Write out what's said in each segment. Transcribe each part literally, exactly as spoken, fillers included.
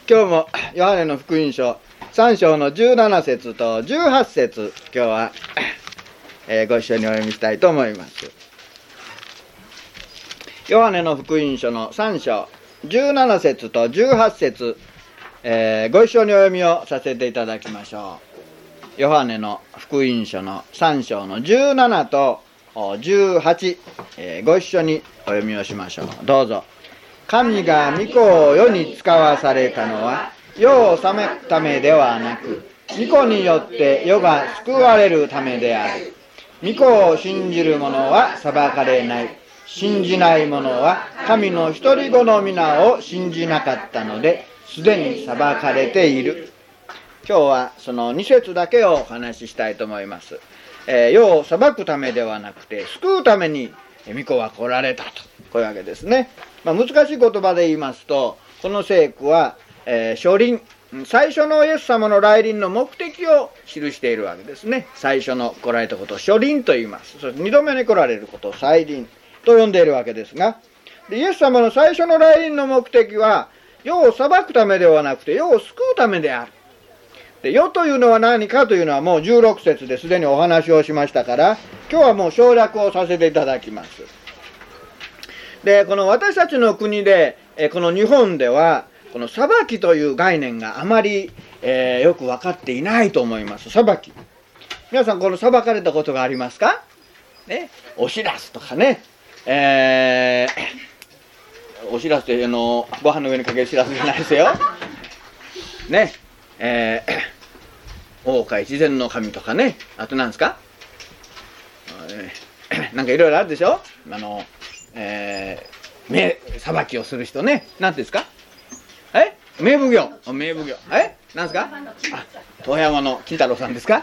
今日もヨハネの福音書さん章のじゅうなな節とじゅうはち節、今日は、えー、ご一緒にお読みしたいと思います。ヨハネの福音書のさん章じゅうなな節とじゅうはち節、えー、ご一緒にお読みをさせていただきましょう。ヨハネの福音書のさん章のじゅうななとじゅうはち、えー、ご一緒にお読みをしましょう。どうぞ。神が御子を世に使わされたのは世を裁くためではなく、御子によって世が救われるためである。御子を信じる者は裁かれない。信じない者は神の一人子の皆を信じなかったので、すでに裁かれている。今日はそのに節だけをお話ししたいと思います。えー、世を裁くためではなくて救うために御子は来られたと、こういうわけですね。まあ、難しい言葉で言いますと、この聖句は、えー、初臨、最初のイエス様の来臨の目的を記しているわけですね。最初の来られたことを初臨と言います。そして二度目に来られることを再臨と呼んでいるわけですが、でイエス様の最初の来臨の目的は世を裁くためではなくて世を救うためである。で世というのは何かというのはもうじゅうろく節ですでにお話をしましたから、今日はもう省略をさせていただきます。でこの私たちの国で、えこの日本ではこの裁きという概念があまり、えー、よく分かっていないと思います。裁き、皆さんこの裁かれたことがありますか、ね、おしらすとかね、えー、おしらすってあのご飯の上にかけるしらすじゃないですよね、えー、大岡越前の神とかね、あと何ですか、えー、なんかいろいろあるでしょ。あのえー、名裁きをする人ね、何ですか、え名奉行、名奉行、え何ですか、あ遠山の金太郎さんですか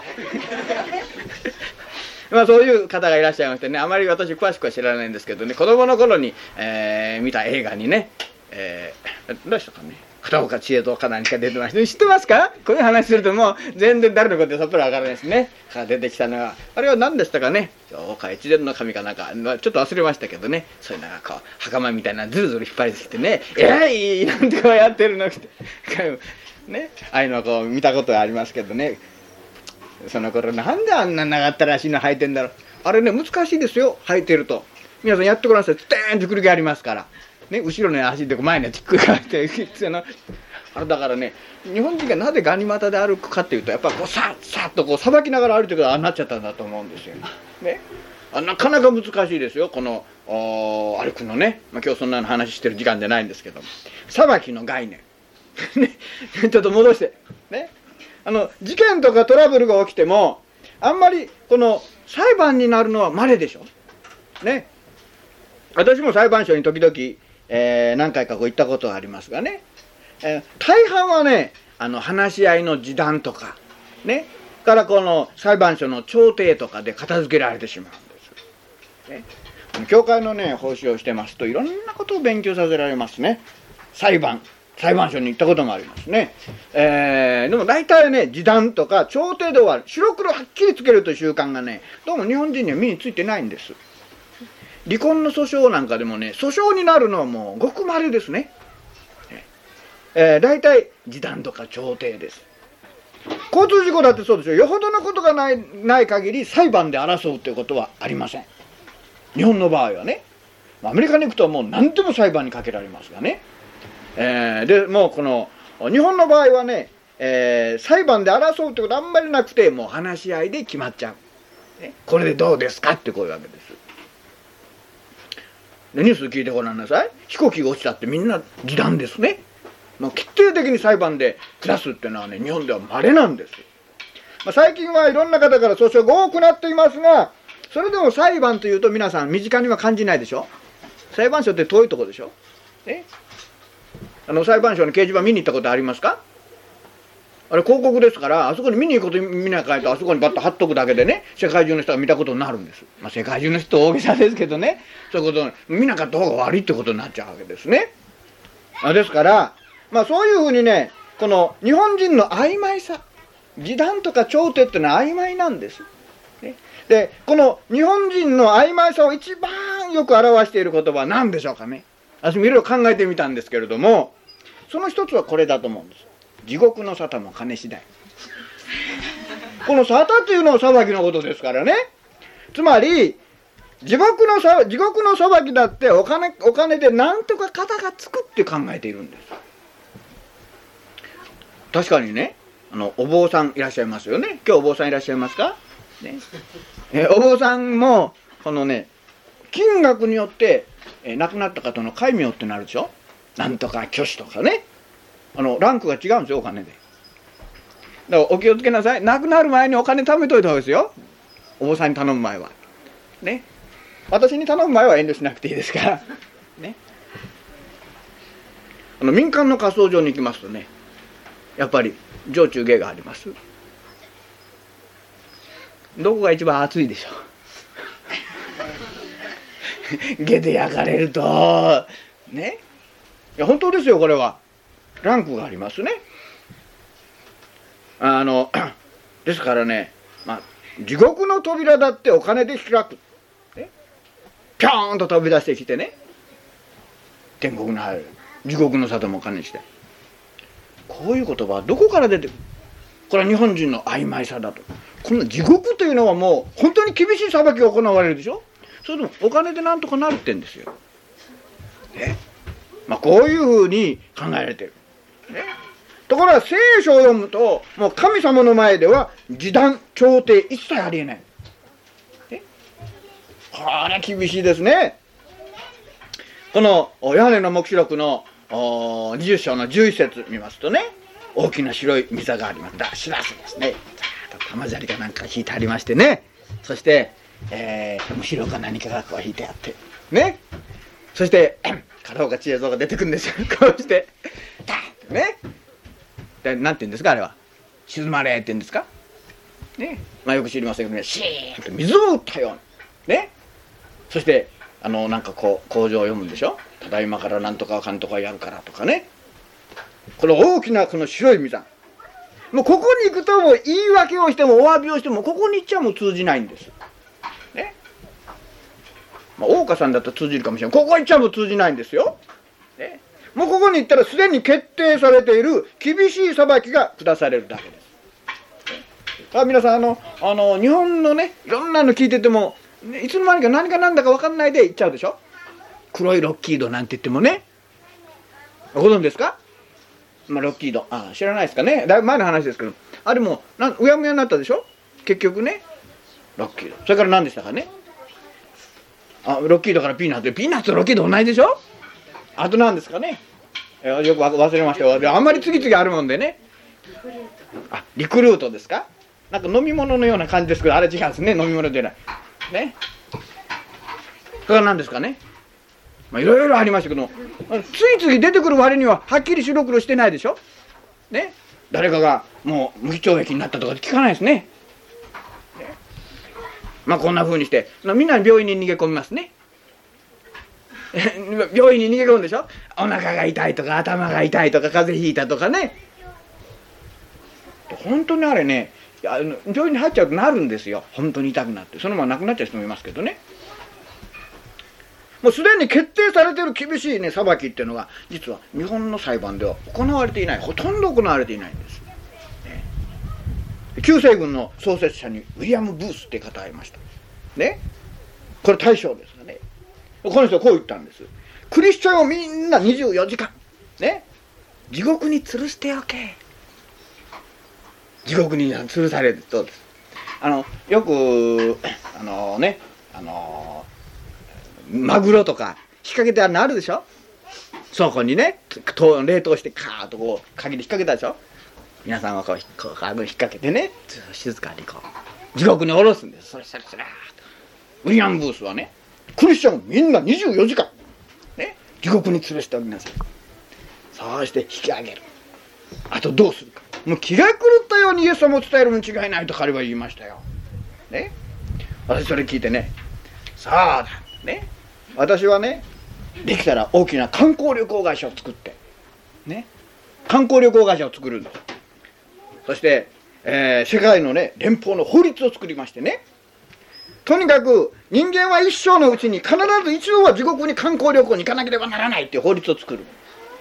まあそういう方がいらっしゃいましてね、あまり私詳しくは知らないんですけどね、子供の頃に、えー、見た映画にね、えー、どうしたかね、片岡千恵とか何か出てました。知ってますか？こういう話するともう全然誰のことでさっぱりわからないですね。から出てきたのはあれは何でしたかね、大岡越前の神かなんか、ちょっと忘れましたけどね、そういうのがこう袴みたいなずるずる引っ張りつけてね、えーいなんてこうやってるのってね、ああいうのをこう見たことがありますけどね、その頃なんであんな長ったらしいの履いてんだろう。あれね難しいですよ、履いてると。皆さんやってごらんなさい。ステーンとくる気ありますからね、後ろの足で前にひっくり返ってあれだからね、日本人がなぜガニ股で歩くかっていうと、やっぱこうさっさっとこうさばきながら歩いてるからああなっちゃったんだと思うんですよね。あなかなか難しいですよ、この歩くのね。まあ、今日そんなの話してる時間じゃないんですけど、さばきの概念ね、ちょっと戻してね、あの事件とかトラブルが起きてもあんまりこの裁判になるのは稀でしょね。私も裁判所に時々、えー、何回かこう行ったことがありますがね、えー、大半はね、あの話し合いの示談とかね、からこの裁判所の調停とかで片付けられてしまうんです、ね、教会のね奉仕をしてますといろんなことを勉強させられますね。裁判裁判所に行ったこともありますね、えー、でも大体ね示談とか調停で終わる、白黒はっきりつけるという習慣がね、どうも日本人には身についてないんです。離婚の訴訟なんかでもね、訴訟になるのはもうごく稀ですね。えー、大体示談とか調停です。交通事故だってそうですよ。よほどのことがないない限り裁判で争うということはありません。日本の場合はね、アメリカに行くともう何でも裁判にかけられますがね、えー、でもうこの日本の場合はね、えー、裁判で争うってことはあんまりなくて、もう話し合いで決まっちゃう、ね、これでどうですかってこういうわけです。でニュース聞いてごらんなさい。飛行機が落ちたってみんな示談ですね。もう決定的に裁判で下すっていうのはね、日本では稀なんです。まあ、最近はいろんな方から訴訟が多くなっていますが、それでも裁判というと皆さん身近には感じないでしょ。裁判所って遠いとこでしょ、ね、あの裁判所の掲示板見に行ったことありますか？あれ広告ですから、あそこに見に行くこと見なかったらあそこにバッと貼っとくだけでね、世界中の人が見たことになるんです。まあ世界中の人大げさですけどね、そういうこと見なかった方が悪いってことになっちゃうわけですね。あですからまあそういうふうにね、この日本人の曖昧さ、示談とか調停っていうのは曖昧なんです、ね、でこの日本人の曖昧さを一番よく表している言葉は何でしょうかね。私もいろいろ考えてみたんですけれども、 その一つはこれだと思うんです。地獄の沙汰も金次第。この沙汰というのは裁きのことですからね。つまり地獄のさ地獄の裁きだってお金お金でなんとか肩がつくって考えているんです。確かにね、あのお坊さんいらっしゃいますよね。今日お坊さんいらっしゃいますか、ね、えお坊さんもこのね金額によってえ亡くなった方の戒名ってなるでしょ。なんとか虚子とかね、あのランクが違うんですよ、お金で。だからお気をつけなさい。亡くなる前にお金貯めといた方がいいですよ、お坊さんに頼む前はね。私に頼む前は遠慮しなくていいですからね。あの民間の火葬場に行きますとね、やっぱり上中下があります。どこが一番暑いでしょう下で焼かれるとね、いや本当ですよ。これはランクがありますね。あのですからね、まあ、地獄の扉だってお金で開く、ね、ピョーンと飛び出してきてね、天国に入る、地獄の里もお金にして、こういう言葉はどこから出てくる。これは日本人の曖昧さだと。この地獄というのはもう本当に厳しい裁きが行われるでしょ。それでもお金でなんとかなるってんですよ、ね。まあ、こういうふうに考えられてる、ね。ところが聖書を読むともう神様の前では示談調停一切ありえない、ね。これは厳しいですね。このヨハネの黙示録のにじゅう章のじゅういち節見ますとね、大きな白い御座があります。だしらすですね。ざーっと玉砂利かなんか引いてありましてね、そして、えー、後ろか何かがこう引いてあってね、そして片岡千恵蔵が出てくるんですよ。こうしてダーッとね、でなんて言うんですか、あれは静まれって言うんですかね。まあよく知りませんけどね、シーンと水を打ったようなね。そしてあのなんかこう口上を読むんでしょ。ただいまからなんとかかんとかやるからとかね。この大きなこの白い御座、もうここに行くともう言い訳をしてもお詫びをしてもここに行っちゃもう通じないんですね。まあ大岡さんだったら通じるかもしれない。ここ行っちゃもう通じないんですよ、ね。もうここに行ったらすでに決定されている厳しい裁きが下されるだけです。あ、皆さんあのあの日本のねいろんなの聞いててもいつの間にか何か何だか分かんないで行っちゃうでしょ。黒いロッキードなんて言ってもね、ご存知ですか。まあ、ロッキード、あ、知らないですかね。だいぶ前の話ですけど、あれもなんうやむやになったでしょ結局ね。ロッキード、それから何でしたかね。あ、ロッキードからピーナッツ、ピーナッツとロッキード同じでしょ。あと何ですかね、えー、よく忘れましたよ。あんまり次々あるもんでね。あ、リクルートですか。なんか飲み物のような感じですけど、あれ違うんですね。飲み物じゃないね。それは何ですかね。まあ、いろいろありましたけど、ついつい出てくる割にははっきり白黒してないでしょ、ね。誰かがもう無期懲役になったとか聞かないですね。ね、まあこんな風にしてみんな病院に逃げ込みますね。病院に逃げ込むでしょ。お腹が痛いとか頭が痛いとか風邪ひいたとかね。本当にあれね、病院に入っちゃうとなるんですよ。本当に痛くなってそのまま亡くなっちゃう人もいますけどね。もうすでに決定されている厳しいね裁きっていうのが実は日本の裁判では行われていない。ほとんど行われていないんです、ね。旧西軍の創設者にウィリアム・ブースって方がいましたね。これ大将ですがね、この人はこう言ったんです。クリスチャンをみんなにじゅうよじかんね地獄に吊るしておけ。地獄に吊るされるとです。あのよくあのねあのマグロとか引っ掛けてあるのあるでしょ。倉庫にね冷凍してカーッとこう鍵で引っ掛けたでしょ。皆さんはこう引っ掛けてね静かにこう地獄に下ろすんです。それそれそれウィリアム・ブースはねクリスチャンをみんなにじゅうよじかんね地獄に吊るしておきなさい。そうして引き上げる。あとどうするか。もう気が狂ったようにイエス様を伝えるに違いないと彼は言いましたよ。ね、私それ聞いてね、そうだね、私はねできたら大きな観光旅行会社を作ってね観光旅行会社を作るんです。そして、えー、世界のね連邦の法律を作りましてね、とにかく人間は一生のうちに必ず一度は地獄に観光旅行に行かなければならないっていう法律を作る。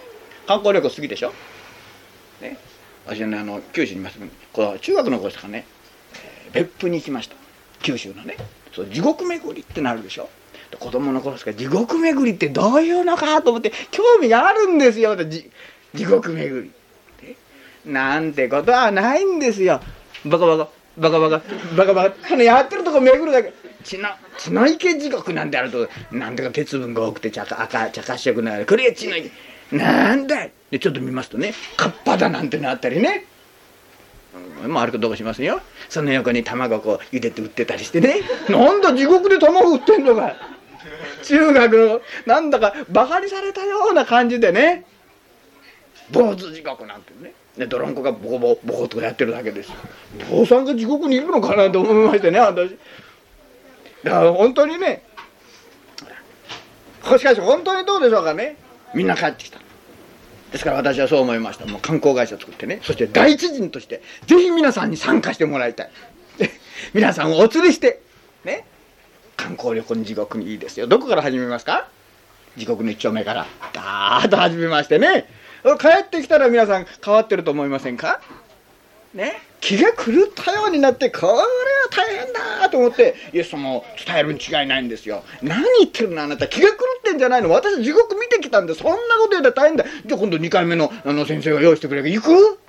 観光旅行好きでしょ、ね、私はねあの九州にいますこの中学の頃ですからね、えー、別府に行きました。九州のねそう地獄巡りってなるでしょ。子供の頃ですから地獄巡りってどういうのかと思って興味があるんですよ。地獄巡りなんてことはないんですよ。バカバカバカバカバカバカそのやってるとこ巡るだけ血の血の池地獄なんてあるとなんてか鉄分が多くて茶赤茶褐色なるこれが血の池なんだいでちょっと見ますとねカッパだなんてのあったりね、うん、もうあるかどうかしませんよ。その横に卵こう茹でて売ってたりしてねなんだ地獄で卵売ってんのか中学のなんだかバカにされたような感じでね坊主地獄なんてねで泥んこがボコボコボコとかやってるだけですよ。坊さんが地獄にいるのかなと思いましてね私。だから本当にねしかし本当にどうでしょうかね。みんな帰ってきた。ですから私はそう思いました。もう観光会社作ってねそして第一人としてぜひ皆さんに参加してもらいたい皆さんをお連れしてね観光旅行に地獄にいいですよ。どこから始めますか。地獄の一丁目からダーッと始めましてね帰ってきたら皆さん変わってると思いませんかね。気が狂ったようになってこれは大変だと思ってイエス様を伝えるに違いないんですよ。何言ってるのあなた気が狂ってんじゃないの。私地獄見てきたんでそんなこと言うたら大変だ。じゃあ今度にかいめのあの先生が用意してくれるから行く。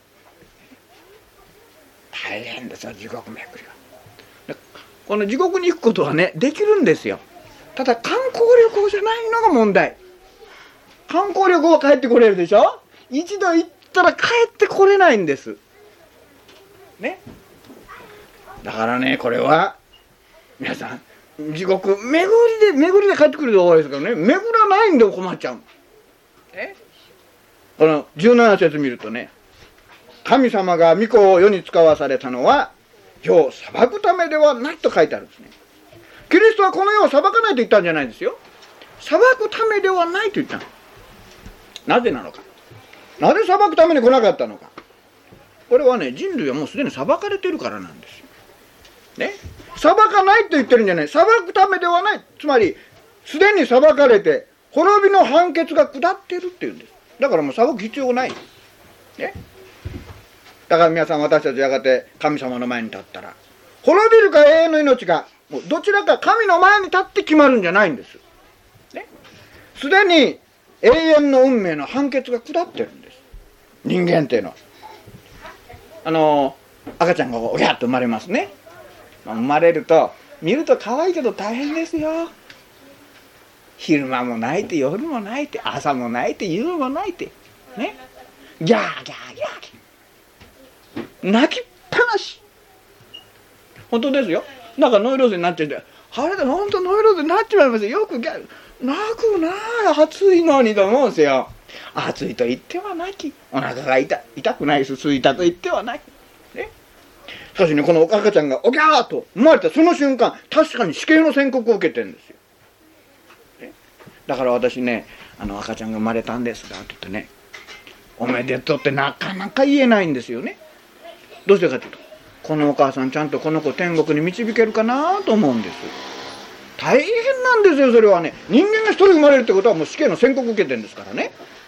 大変ですよ地獄巡りは。この地獄に行くことはねできるんですよ。ただ観光旅行じゃないのが問題。観光旅行は帰ってこれるでしょ。一度行ったら帰ってこれないんですね。だからねこれは皆さん地獄巡りで巡りで帰ってくると多いですからね巡らないんで困っちゃう。えこのじゅうなな節見るとね神様が御子を世に使わされたのは世を裁くためではないと書いてあるんですね。キリストはこの世を裁かないと言ったんじゃないですよ。裁くためではないと言ったの。なぜなのか。なぜ裁くために来なかったのか。これはね人類はもうすでに裁かれてるからなんですよ。ね、裁かないと言ってるんじゃない。裁くためではない。つまりすでに裁かれて滅びの判決が下っているっていうんです。だからもう裁く必要ない。ね。だから皆さん私たちやがて神様の前に立ったら滅びるか永遠の命がもうどちらか神の前に立って決まるんじゃないんです。ね。すでに永遠の運命の判決が下ってるんです。人間っていうのはあの赤ちゃんがおやっと生まれますね。まあ、生まれると見ると可愛いけど大変ですよ。昼間も泣いて夜も泣いて朝も泣いて夕も泣いてねギャーギャーギャー泣きっぱなし。本当ですよ。なんかノイローゼになっちゃってあれだ本当ノイローゼになっちまいますよ。よくギャー泣くなあ暑いのにと思うんですよ。暑いと言っては泣きお腹が痛痛くないし空いたと言っては泣き、ね、しかしねこの赤ちゃんがおぎゃーと生まれたその瞬間確かに死刑の宣告を受けてるんですよ、ね、だから私ねあの赤ちゃんが生まれたんですがって言ってねおめでとうってなかなか言えないんですよね。どうしてかというとこのお母さんちゃんとこの子天国に導けるかなと思うんです。大変なんですよそれはね。人間が一人生まれるってことはもう死刑の宣告を受けてるんですからね。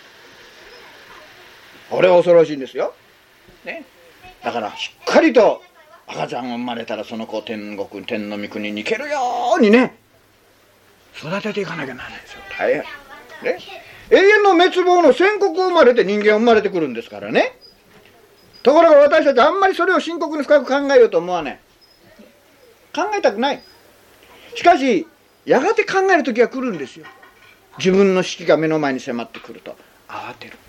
これは恐ろしいんですよ、ね、だからしっかりと赤ちゃんが生まれたらその子を天国天の御国に行けるようにね育てていかなきゃならないですよ。大変、ね、永遠の滅亡の宣告を生まれて人間は生まれてくるんですからね。ところが私たちあんまりそれを深刻に深く考えようと思わない。考えたくない。しかしやがて考える時が来るんですよ。自分の死期が目の前に迫ってくると慌てるんです、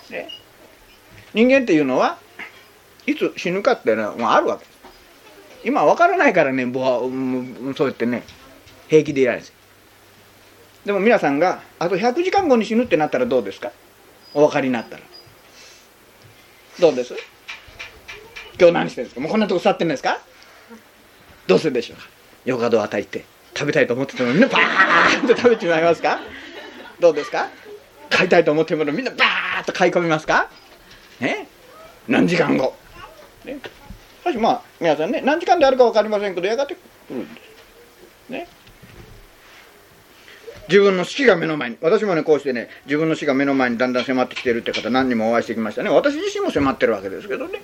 ね、人間っていうのはいつ死ぬかっていうのはもうあるわけです。今は分からないからねぼうそうやってね平気でいられるんですよ。でも皆さんがあとひゃくじかんごに死ぬってなったらどうですか。お分かりになったらどうです。今日何してるんですか。もうこんなとこ座ってるんですか。どうするでしょうか。ヨガドを与えて食べたいと思っててもみんなバーッと食べてしまいますか。どうですか。買いたいと思ってもみんなバーッと買い込みますか、ね、何時間後、ね、しかしまあ皆さんね何時間であるか分かりませんけどやがて来るんですね。 自分の死が目の前に、私もねこうしてね自分の死が目の前にだんだん迫ってきているって方何人もお会いしてきましたね。私自身も迫ってるわけですけどね。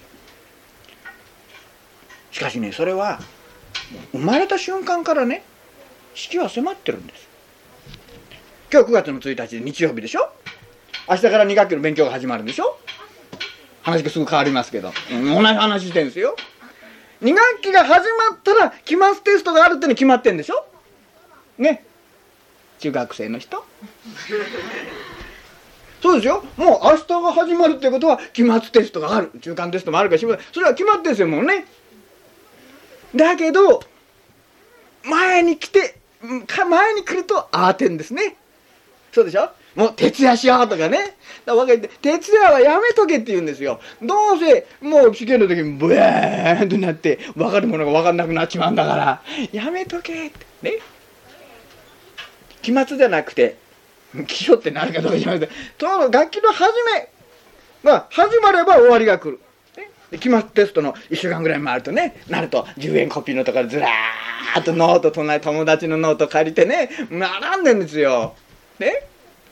しかしねそれは生まれた瞬間からね死は迫ってるんです。今日くがつのついたちで日曜日でしょ。明日からに学期の勉強が始まるでしょ。話がすぐ変わりますけど、うん、同じ話してるんですよ。に学期が始まったら期末テストがあるっての決まってんでしょね。中学生の人そうですよ。もう明日が始まるってことは期末テストがある、中間テストもあるかしら、それは決まってんですよもうね。だけど前に来て前に来ると慌てんですね。そうでしょ。もう徹夜しようとかね。だから徹夜はやめとけって言うんですよ。どうせもう試験の時にブエーンとなって分かるものが分かんなくなっちまうんだからやめとけってね。期末じゃなくて基礎ってなるかどうかじゃなくて、その学期の始めが始まれば終わりが来る。で期末テストのいっしゅうかんぐらい回るとねなるとじゅうえんコピーのところずらーっとノート隣友達のノート借りてね並んでんですよ。ね。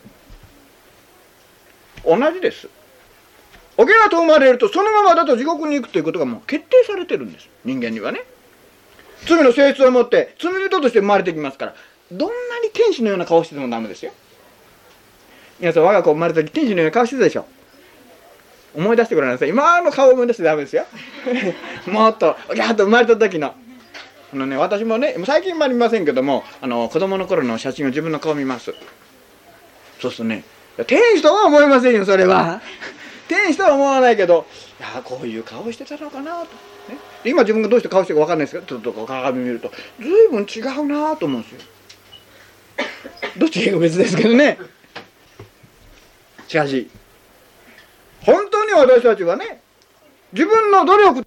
同じです。桶がと生まれるとそのままだと地獄に行くということがもう決定されてるんです。人間にはね罪の性質を持って罪人として生まれてきますから、どんなに天使のような顔しててもダメですよ。皆さん我が子生まれた時天使のような顔してたでしょ。思い出してごらんなさい。今の顔を思い出してダメですよもっとギャーッと生まれた時のあのね、私もね最近もありませんけども、あの子供の頃の写真を自分の顔見ます。そうするとね天使とは思いませんよ。それは天使とは思わないけど、いやこういう顔してたのかなと、ね、今自分がどうして顔してるか分かんないですけど、ちょっと鏡見ると随分違うなと思うんですよ。どっちが別ですけどね。しかし本当に私たちはね自分の努力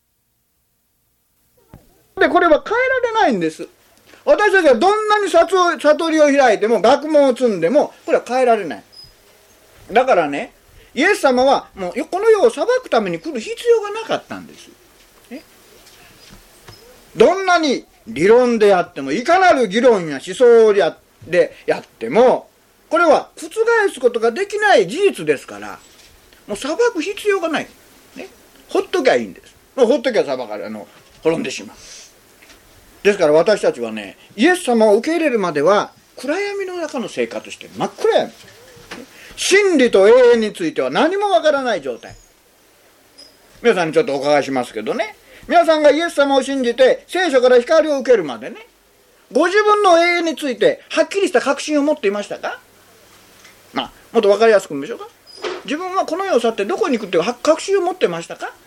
でこれは変えられないんです。私たちはどんなに悟りを開いても学問を積んでもこれは変えられない。だからねイエス様はもうこの世を裁くために来る必要がなかったんです、ね、どんなに理論であってもいかなる議論や思想でやってもこれは覆すことができない事実ですから、もう裁く必要がない、ね、ほっときゃいいんです。もうほっときゃ裁かれあの滅んでしまう。ですから私たちはねイエス様を受け入れるまでは暗闇の中の生活してる。真っ暗闇。真理と永遠については何もわからない状態。皆さんにちょっとお伺いしますけどね、皆さんがイエス様を信じて聖書から光を受けるまでね、ご自分の永遠についてはっきりした確信を持っていましたか。まあもっとわかりやすく言うんでしょうか。自分はこの世を去ってどこに行くっていう確信を持ってましたか。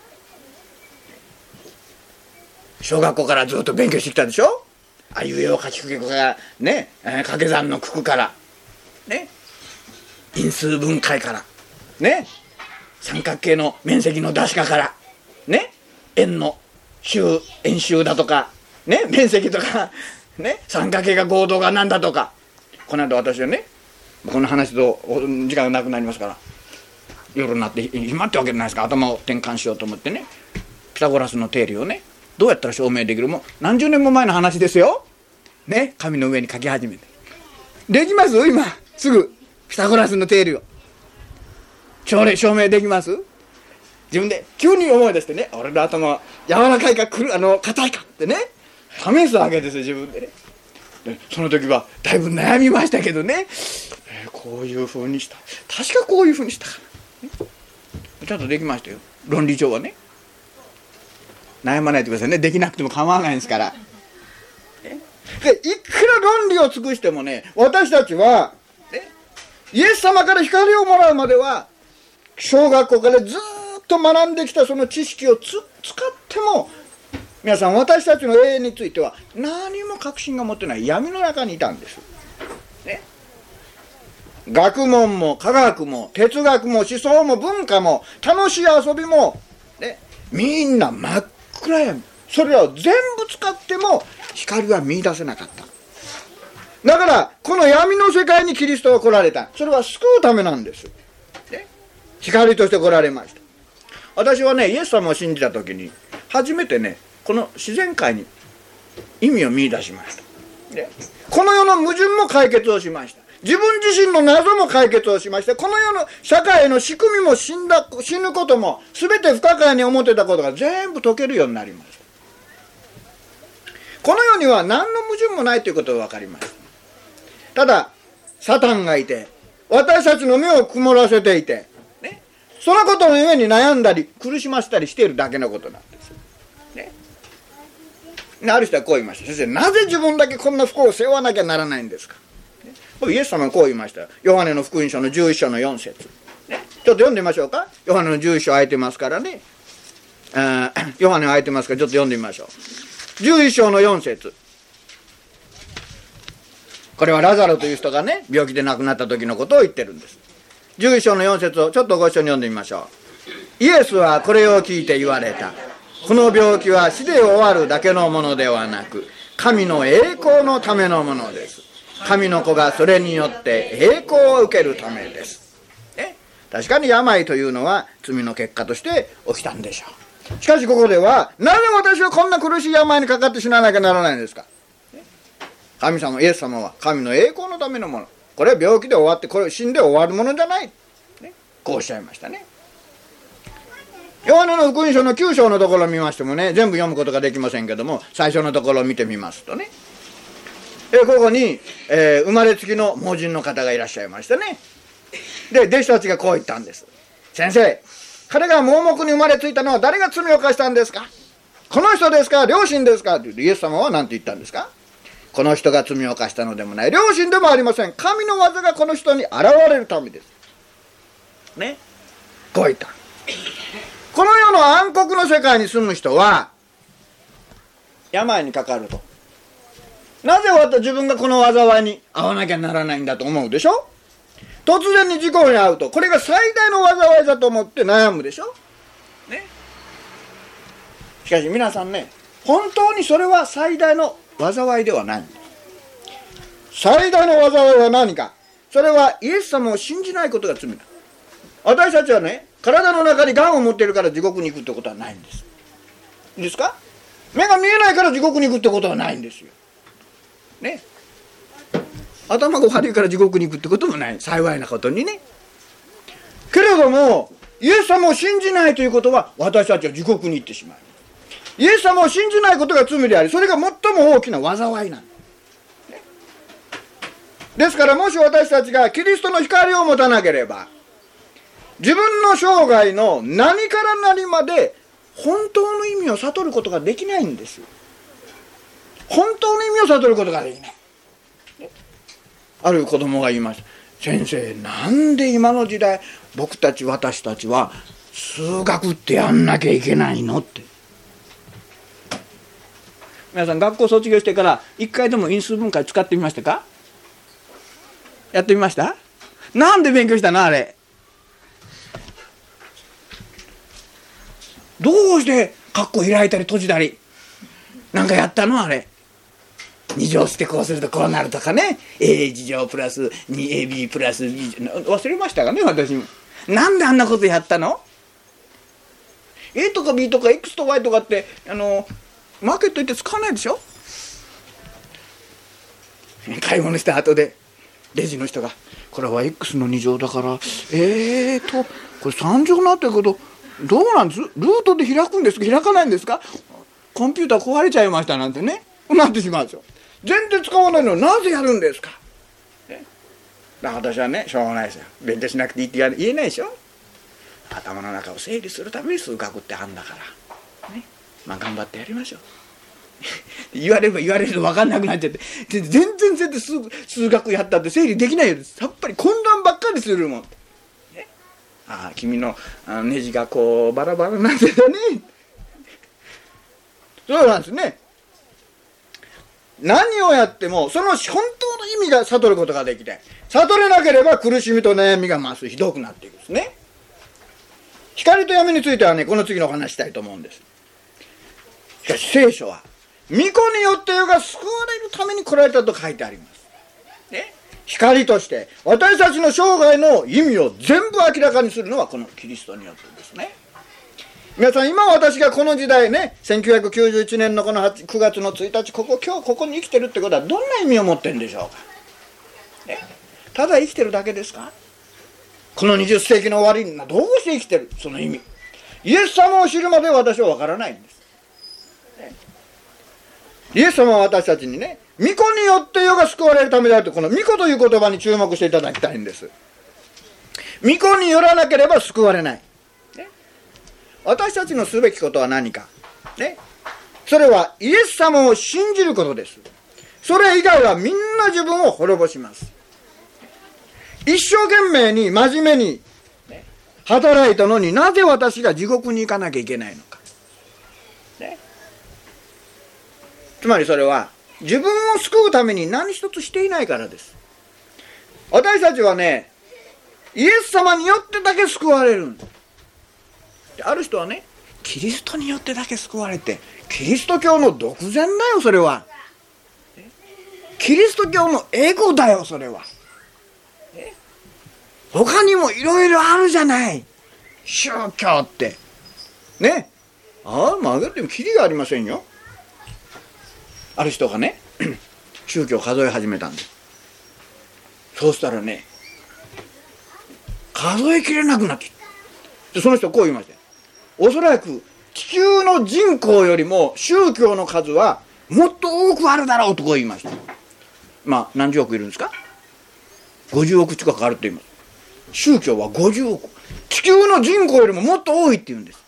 小学校からずっと勉強してきたでしょ。あいうえお書きくけからね、掛け算の九九からね、因数分解からね、三角形の面積の出しかからね、円の周円周だとかね、面積とかね、三角形が合同がなんだとか。この間私はねこの話と時間がなくなりますから夜になって暇ってわけじゃないですか。頭を転換しようと思ってねピタゴラスの定理をねどうやったら証明できる、もう何十年も前の話ですよね。紙の上に書き始めてできます今すぐピタゴラスの定理を証明証明できます。自分で急に思い出してね、俺の頭は柔らかいかくるあの硬いかってね試すわけですよ自分でね。でその時はだいぶ悩みましたけどね、えー、こういう風にした確かこういう風にしたから、ね、ちゃんとできましたよ論理上はね。悩まないでくださいね、できなくても構わないんですから。でいくら論理を尽くしてもね私たちは、ね、イエス様から光をもらうまでは小学校からずっと学んできたその知識をつ使っても皆さん私たちの永遠については何も確信が持ってない闇の中にいたんです、ね、学問も科学も哲学も思想も文化も楽しい遊びも、ね、みんな真っ暗闇。それらを全部使っても光は見出せなかった。だからこの闇の世界にキリストが来られた。それは救うためなんです、ね、光として来られました。私はねイエス様を信じた時に初めてねこの自然界に意味を見出しました。 この世の矛盾も解決をしました。自分自身の謎も解決をしまして、この世の社会の仕組みも死んだ死ぬことも全て不可解に思ってたことが全部解けるようになりました。この世には何の矛盾もないということが分かります。ただサタンがいて、私たちの目を曇らせていて、ね、そのことの上に悩んだり苦しませたりしているだけのことなんです、ね、ある人はこう言いました。先生、なぜ自分だけこんな不幸を背負わなきゃならないんですか。イエス様はこう言いました。ヨハネの福音書のじゅういっ章のよん節、ね、ちょっと読んでみましょうか。ヨハネのじゅういっ章空いてますからね。あヨハネ空いてますからちょっと読んでみましょう。じゅういっ章のよん節、これはラザロという人がね、病気で亡くなった時のことを言ってるんです。じゅういっ章のよん節をちょっとご一緒に読んでみましょう。イエスはこれを聞いて言われた。この病気は死で終わるだけのものではなく、神の栄光のためのものです。神の子がそれによって栄光を受けるためです、ね、確かに病というのは罪の結果として起きたんでしょう。しかしここでは、なぜ私はこんな苦しい病にかかって死ななきゃならないんですか。神様、イエス様は神の栄光のためのもの、これは病気で終わって、これ死んで終わるものじゃない、ね、こうおっしゃいましたね。ヨハネの福音書のきゅう章のところを見ましてもね、全部読むことができませんけども、最初のところを見てみますとね、えここに、えー、生まれつきの盲人の方がいらっしゃいましたね。で弟子たちがこう言ったんです。先生、彼が盲目に生まれついたのは誰が罪を犯したんですか。この人ですか、両親ですか。と言うとイエス様は何て言ったんですか。この人が罪を犯したのでもない、両親でもありません。神の技がこの人に現れるためですね。こう言った。この世の暗黒の世界に住む人は病にかかると、なぜ私自分がこの災いに遭わなきゃならないんだと思うでしょ。突然に事故に遭うと、これが最大の災いだと思って悩むでしょ、ね、しかし皆さんね、本当にそれは最大の災いではないんです。最大の災いは何か。それはイエス様を信じないことが罪だ。私たちはね、体の中に癌を持っているから地獄に行くってことはないんです。いいですか。目が見えないから地獄に行くってことはないんですよね、頭が悪いから地獄に行くってこともない、幸いなことにね。けれどもイエス様を信じないということは、私たちは地獄に行ってしまう。イエス様を信じないことが罪であり、それが最も大きな災いなんです、ね、ですからもし私たちがキリストの光を持たなければ、自分の生涯の何から何まで本当の意味を悟ることができないんです。本当の意味を悟ることができない。ある子供が言いました。先生、なんで今の時代僕たち私たちは数学ってやんなきゃいけないのって。皆さん学校卒業してから一回でも因数分解使ってみましたか。やってみました。なんで勉強したのあれ。どうしてカッコ開いたり閉じたりなんかやったのあれ。に乗してこうするとこうなるとかね、 エー 乗プラス にエービー プラス B 忘れましたかね私も。なんであんなことやったの。 A とか B とか X と Y とかってあのマーケット行って使わないでしょ。買い物した後でレジの人がこれは X のに乗だからえーとこれさん乗になってるけどどうなんです、ルートで開くんですか開かないんですか、コンピューター壊れちゃいましたなんてねなってしまうんですよ。全然使わないのになぜやるんですか、ね、だから私はねしょうがないですよ。勉強しなくていいって言えないでしょ。頭の中を整理するために数学ってあんだから、ね、まあ頑張ってやりましょう言われれば言われると分かんなくなっちゃって全然全然数, 数学やったって整理できないよ。やっぱり混乱ばっかりするもん、ね、ああ君のネジがこうバラバラなんだよねそうなんですね。何をやってもその本当の意味が悟ることができて、悟れなければ苦しみと悩みが増すひどくなっていくんですね。光と闇についてはねこの次のお話したいと思うんです。しかし聖書は御子によって世が救われるために来られたと書いてあります、ね、光として私たちの生涯の意味を全部明らかにするのはこのキリストによってですね。 皆さん、今私がこの時代ね、せんきゅうひゃくきゅうじゅういちねんのこのくがつのついたち、ここ今日ここに生きてるってことはどんな意味を持ってるんでしょうか、ね、ただ生きてるだけですか？このにじゅっせいきの終わりにどうして生きてる、その意味、イエス様を知るまで私は分からないんです、ね、イエス様は私たちにね、御子によって世が救われるためであると、この御子という言葉に注目していただきたいんです。御子によらなければ救われない、ね、私たちのすべきことは何か、ね、それはイエス様を信じることです。それ以外はみんな自分を滅ぼします。一生懸命に真面目に働いたのに、なぜ私が地獄に行かなきゃいけないのか、ね、つまりそれは自分を救うために何一つしていないからです。私たちはね、イエス様によってだけ救われるんです。ある人はね、キリストによってだけ救われて、キリスト教の独善だよそれは、キリスト教のエゴだよそれは、他にもいろいろあるじゃない、宗教ってね。ああ、まああげてもキリがありませんよ。ある人がね宗教を数え始めたんです。そうしたらね、数えきれなくなってで、その人はこう言いました。おそらく地球の人口よりも宗教の数はもっと多くあるだろうとこう言いました。まあ何十億いるんですか？ごじゅうおく近くあるって言います。宗教はごじゅうおく、地球の人口よりももっと多いって言うんです。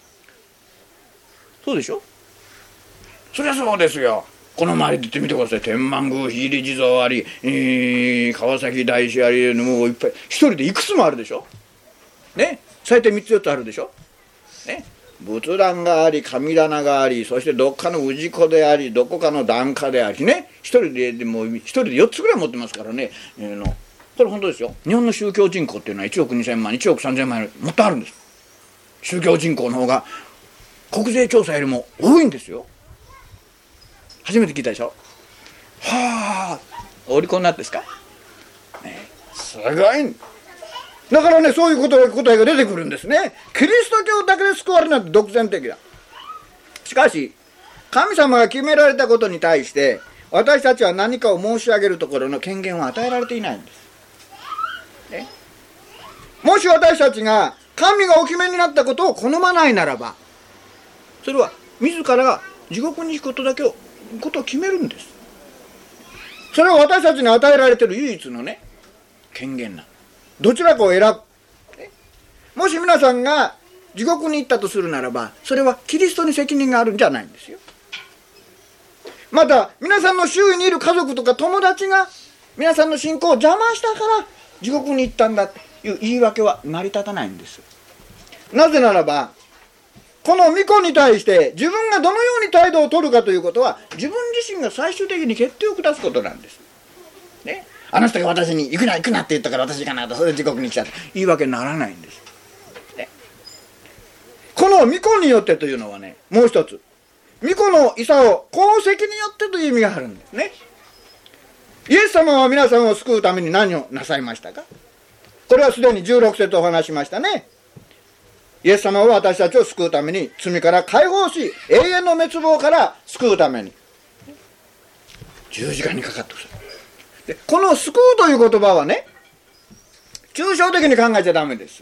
そうでしょ？そりゃそうですよ。この周りで言ってみてください。天満宮、日入地蔵あり、えー、川崎大師あり、もういっぱい、一人でいくつもあるでしょね。最低みっつよっつあるでしょね。仏壇があり、神棚があり、そしてどっかの氏子であり、どこかの檀家でありね、一人ででも一人でよっつぐらい持ってますからね、えー、のこれ本当ですよ。日本の宗教人口っていうのはいちおくにせんまん、いちおくさんぜんまんよりもっとあるんです。宗教人口の方が国税調査よりも多いんですよ。初めて聞いたでしょ。はあ、お利口なんですか、ね、すごい。だからね、そういうこと答えが出てくるんですね。キリスト教だけで救われるなんて独善的だ。しかし神様が決められたことに対して私たちは何かを申し上げるところの権限を与えられていないんです、ね、もし私たちが神がお決めになったことを好まないならば、それは自らが地獄に行くことだけをことを決めるんです。それは私たちに与えられている唯一のね権限な、どちらかを選ぶ、ね、もし皆さんが地獄に行ったとするならば、それはキリストに責任があるんじゃないんですよ。また皆さんの周囲にいる家族とか友達が皆さんの信仰を邪魔したから地獄に行ったんだという言い訳は成り立たないんです。なぜならば、この御子に対して自分がどのように態度を取るかということは自分自身が最終的に決定を下すことなんです、ね、あの人が私に行くな行くなって言ったから私行かないと、それで地獄に来ちゃって言い訳にならないんです、ね、この御子によってというのはね、もう一つ御子の功を功績によってという意味があるんですね。イエス様は皆さんを救うために何をなさいましたか。これはすでにじゅうろく節お話しましたね。イエス様は私たちを救うために罪から解放し、永遠の滅亡から救うために十字架にかかってください。でこの救うという言葉はね、抽象的に考えちゃダメです。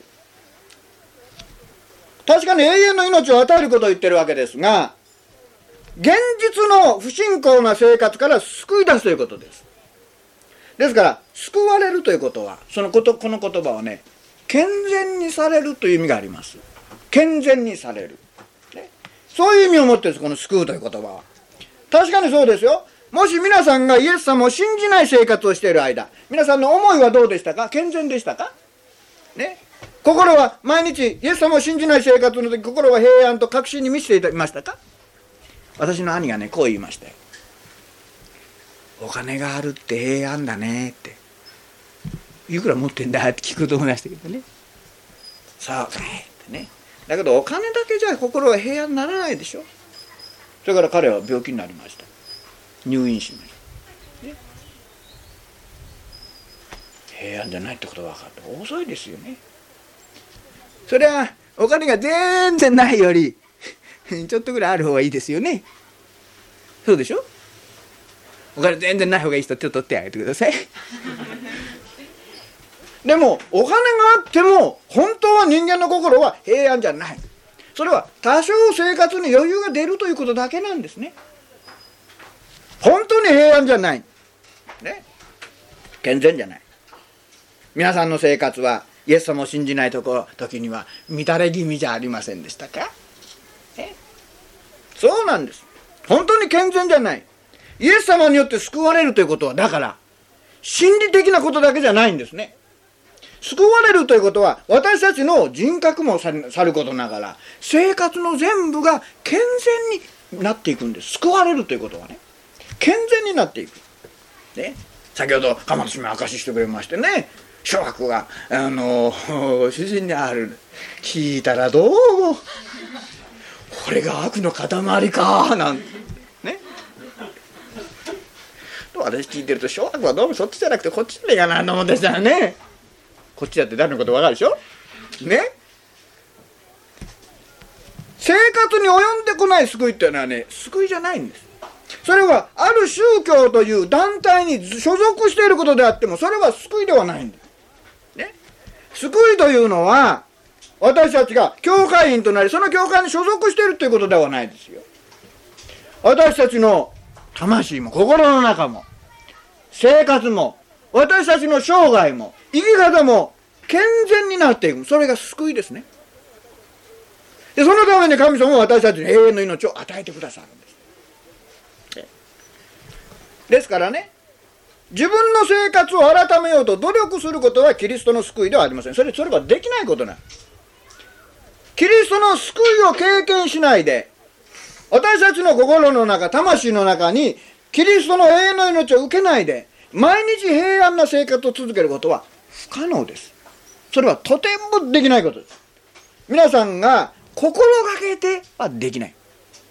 確かに永遠の命を与えることを言ってるわけですが、現実の不信仰な生活から救い出すということです。ですから救われるということは、そのことこの言葉はね、健全にされるという意味があります。健全にされる、ね、そういう意味を持っているんです、この救うという言葉は。確かにそうですよ。もし皆さんがイエス様を信じない生活をしている間、皆さんの思いはどうでしたか。健全でしたか、ね、心は毎日イエス様を信じない生活の時、心は平安と確信に満ちていましたか。私の兄がねこう言いましたよ。お金があるって平安だねって。いくら持ってんだって聞くと思いましたけどね。さあってね。だけどお金だけじゃ心は平安にならないでしょ。それから彼は病気になりました。入院しました、ね、平安じゃないってことが分かると遅いですよね。それはお金が全然ないよりちょっとぐらいある方がいいですよね。そうでしょ。お金全然ない方がいい人手を取ってあげてくださいでもお金があっても本当は人間の心は平安じゃない。それは多少生活に余裕が出るということだけなんですね。本当に平安じゃないね、健全じゃない。皆さんの生活はイエス様を信じないところ時には乱れ気味じゃありませんでしたか。えそうなんです。本当に健全じゃない。イエス様によって救われるということはだから心理的なことだけじゃないんですね。救われるということは私たちの人格もさることながら生活の全部が健全になっていくんです。救われるということはね、健全になっていく、ね、先ほど鎌田氏も明かししてくれましてね、諸悪があの主人にある。聞いたらどうもこれが悪の塊かなんてね。私聞いてると諸悪はどうもそっちじゃなくてこっちじゃねえかなと思ってたらね、こっちだって誰のこと分かるでしょね。生活に及んでこない救いっていうのはね、救いじゃないんです。それはある宗教という団体に所属していることであってもそれは救いではないんです、ね、救いというのは私たちが教会員となりその教会に所属しているということではないですよ。私たちの魂も心の中も生活も私たちの生涯も生き方も健全になっていく、それが救いですね。でそのために神様は私たちに永遠の命を与えてくださるんです。ですからね、自分の生活を改めようと努力することはキリストの救いではありません。それそれはできないことなんです。キリストの救いを経験しないで私たちの心の中魂の中にキリストの永遠の命を受けないで毎日平安な生活を続けることは不可能です。それはとてもできないことです。皆さんが心がけてはできない。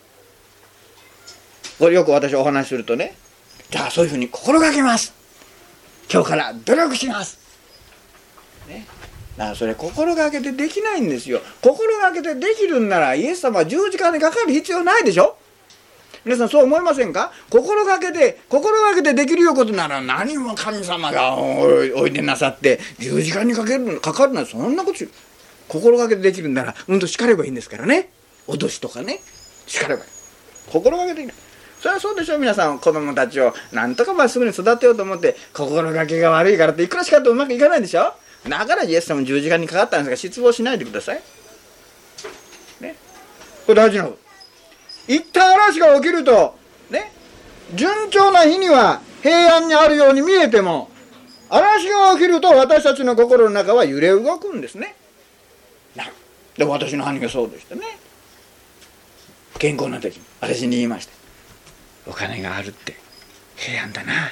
これよく私お話しするとね、じゃあそういうふうに心がけます、今日から努力します、ね、だからそれ心がけてできないんですよ。心がけてできるんならイエス様は十字架にかかる必要ないでしょ。皆さんそう思いませんか。心がけて心がけてできるようことなら何も神様がおいでなさって十字架にかけるかかるなんてそんなこと心がけてできるんならうんと叱ればいいんですからね。脅しとかね叱ればいい。心がけていない。それはそうでしょう。皆さん子供たちをなんとかまっすぐに育てようと思って心がけが悪いからっていくら叱ってもうまくいかないでしょ。だからイエス様十字架にかかったんですが失望しないでくださいね。これ大事なこと。一旦嵐が起きるとね、順調な日には平安にあるように見えても嵐が起きると私たちの心の中は揺れ動くんですね。で私の兄がそうでしたね。健康な時に私に言いました。お金があるって平安だな。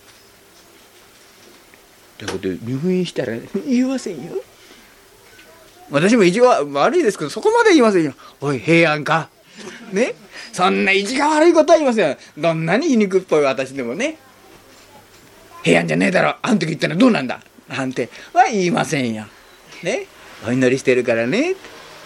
ということで入院したら言いませんよ。私も意地は悪いですけどそこまで言いませんよ。おい平安かね、そんな意地が悪いことは言いませんよ。どんなに皮肉っぽい私でもね、平安じゃねえだろあん時言ったらどうなんだなんては言いませんよね。お祈りしてるからね。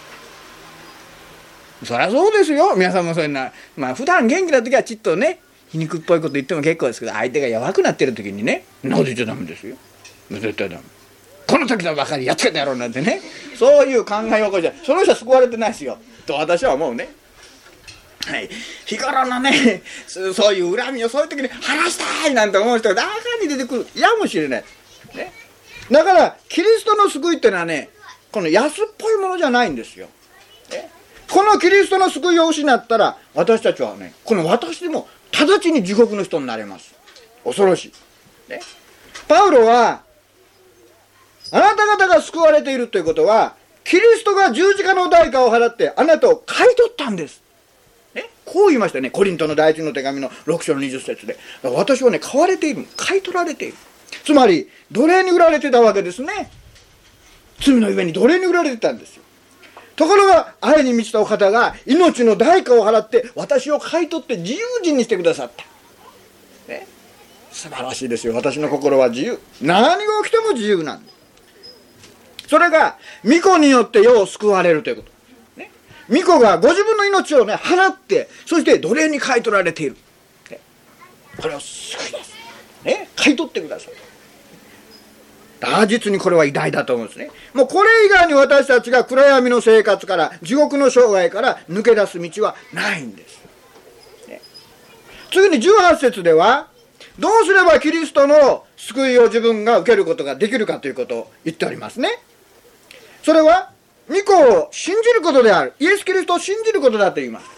そりゃそうですよ。皆さんもそういうな、まあ普段元気な時はちっとね皮肉っぽいこと言っても結構ですけど相手が弱くなってる時にねそんなこと言っちゃダメですよ。絶対ダメ。この時のばかりやっつけてやろうなんてね、そういう考え起こりじゃその人は救われてないですよと私は思うね。はい、日頃のねそういう恨みをそういう時に晴らしたいなんて思う人が中に出てくるやもしれない、ね、だからキリストの救いっていうのはねこの安っぽいものじゃないんですよ、ね、このキリストの救いを失ったら私たちはねこの私でも直ちに地獄の人になれます。恐ろしい、ね、パウロはあなた方が救われているということはキリストが十字架の代価を払ってあなたを買い取ったんです、ね、こう言いましたね。コリントの第一の手紙のろく章のにじゅっ節で私はね買われている、買い取られている、つまり奴隷に売られてたわけですね。罪のゆえに奴隷に売られてたんですよ。ところが愛に満ちたお方が命の代価を払って私を買い取って自由人にしてくださった、ね、素晴らしいですよ。私の心は自由、何が起きても自由なんです。 それが御子によって世を救われるということ、ね、御子がご自分の命をね払って、そして奴隷に買い取られている、ね、これを救いです、ね、買い取ってください。ああ、実にこれは偉大だと思うんですね。もうこれ以外に私たちが暗闇の生活から、地獄の生涯から抜け出す道はないんです、ね、次にじゅうはち節では、どうすればキリストの救いを自分が受けることができるかということを言っておりますね。それは御子を信じることである。イエス・キリストを信じることだと言います。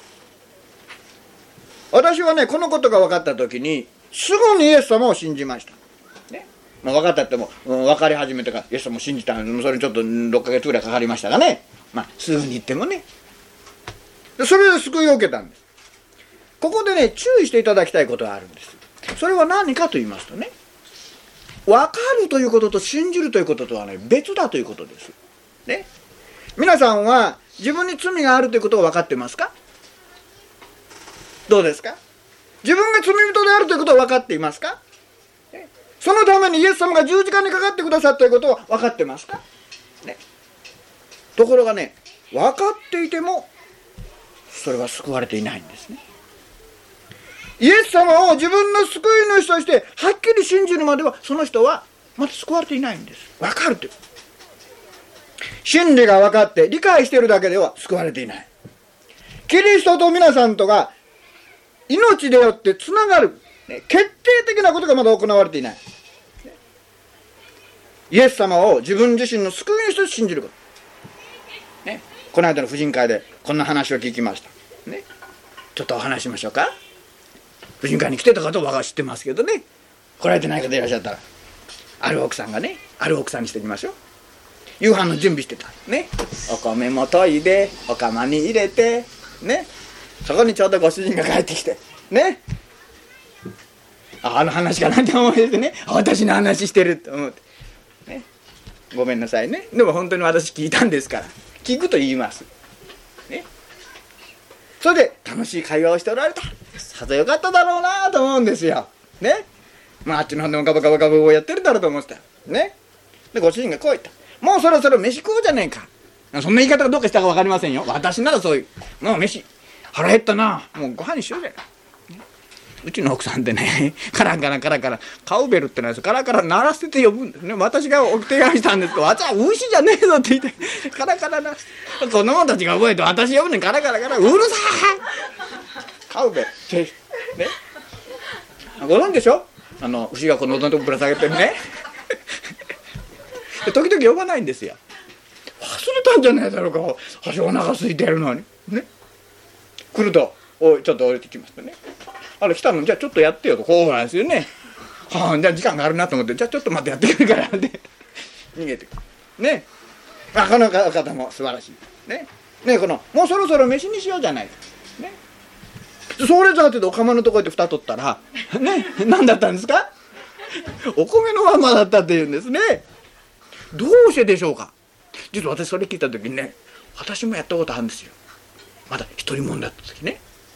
私はね、このことが分かった時にすぐにイエス様を信じました、ね、まあ、分かったっても、うん、分かり始めてからイエス様を信じたのに、それにちょっとろっかげつぐらいかかりましたがね、まあすぐに言ってもね、それで救いを受けたんです。ここでね、注意していただきたいことがあるんです。それは何かと言いますとね、分かるということと信じるということとはね、別だということです、ね、皆さんは自分に罪があるということを分かってますか？どうですか？自分が罪人であるということを分かっていますか？ね、そのためにイエス様が十字架にかかってくださったということを分かってますか？ね、ところがね、分かっていてもそれは救われていないんですね。イエス様を自分の救い主としてはっきり信じるまでは、その人はまだ救われていないんです。分かるという、真理が分かって理解しているだけでは救われていない。キリストと皆さんとが命でよってつながる、ね、決定的なことがまだ行われていない。イエス様を自分自身の救い主として信じること、ね、この間の婦人会でこんな話を聞きました、ね、ちょっとお話しましょうか。婦人会に来てた方は知ってますけどね、来られてない方いらっしゃったら、ある奥さんがね、ある奥さんにしてみましょう。夕飯の準備してたね、お米も研いでお釜に入れてね、そこにちょうどご主人が帰ってきてね、あ, あの話かなって思ってね、私の話してるって思って、ね、ごめんなさいね、でも本当に私聞いたんですから、聞くと言います、ね、それで楽しい会話をしておられた。さぞよかっただろうなと思うんですよ、ね、まああっちの方でもガバガバガバをやってるだろうと思ってたね。でご主人がこう言った。もうそろそろ飯食おうじゃねえか。そんな言い方がどうかしたか分かりませんよ。私ならそういう、もう飯腹減ったな、もうご飯にしようじゃない。うちの奥さんでね、カラカラカラカラカウベルってのはカラカラ鳴らせて呼ぶんですね。私がお手紙したんですけど、私は牛じゃねえぞって言ってカラカラ鳴らして子供たちが覚えて私呼ぶのにカラカラカラうるさいカウベルってね、ご存知でしょ、あの牛がこの喉のとこぶら下げてるね時々呼ばないんですよ。忘れたんじゃないだろうか、私お腹空いてるのにね。来るとおいちょっと降りてきますとね、あれ来たの、じゃあちょっとやってよと、こうなんですよね。はあ、じゃあ時間があるなと思って、じゃあちょっと待ってやってくるからって逃げてくるね。あ、この方も素晴らしいね。ね、このもうそろそろ飯にしようじゃないね。それじゃあてお釜のところで蓋取ったらね、何だったんですか、お米のままだったっていうんですね。どうしてでしょうか。実は私それ聞いた時にね、私もやったことあるんですよ。まだ一人者だった時ね、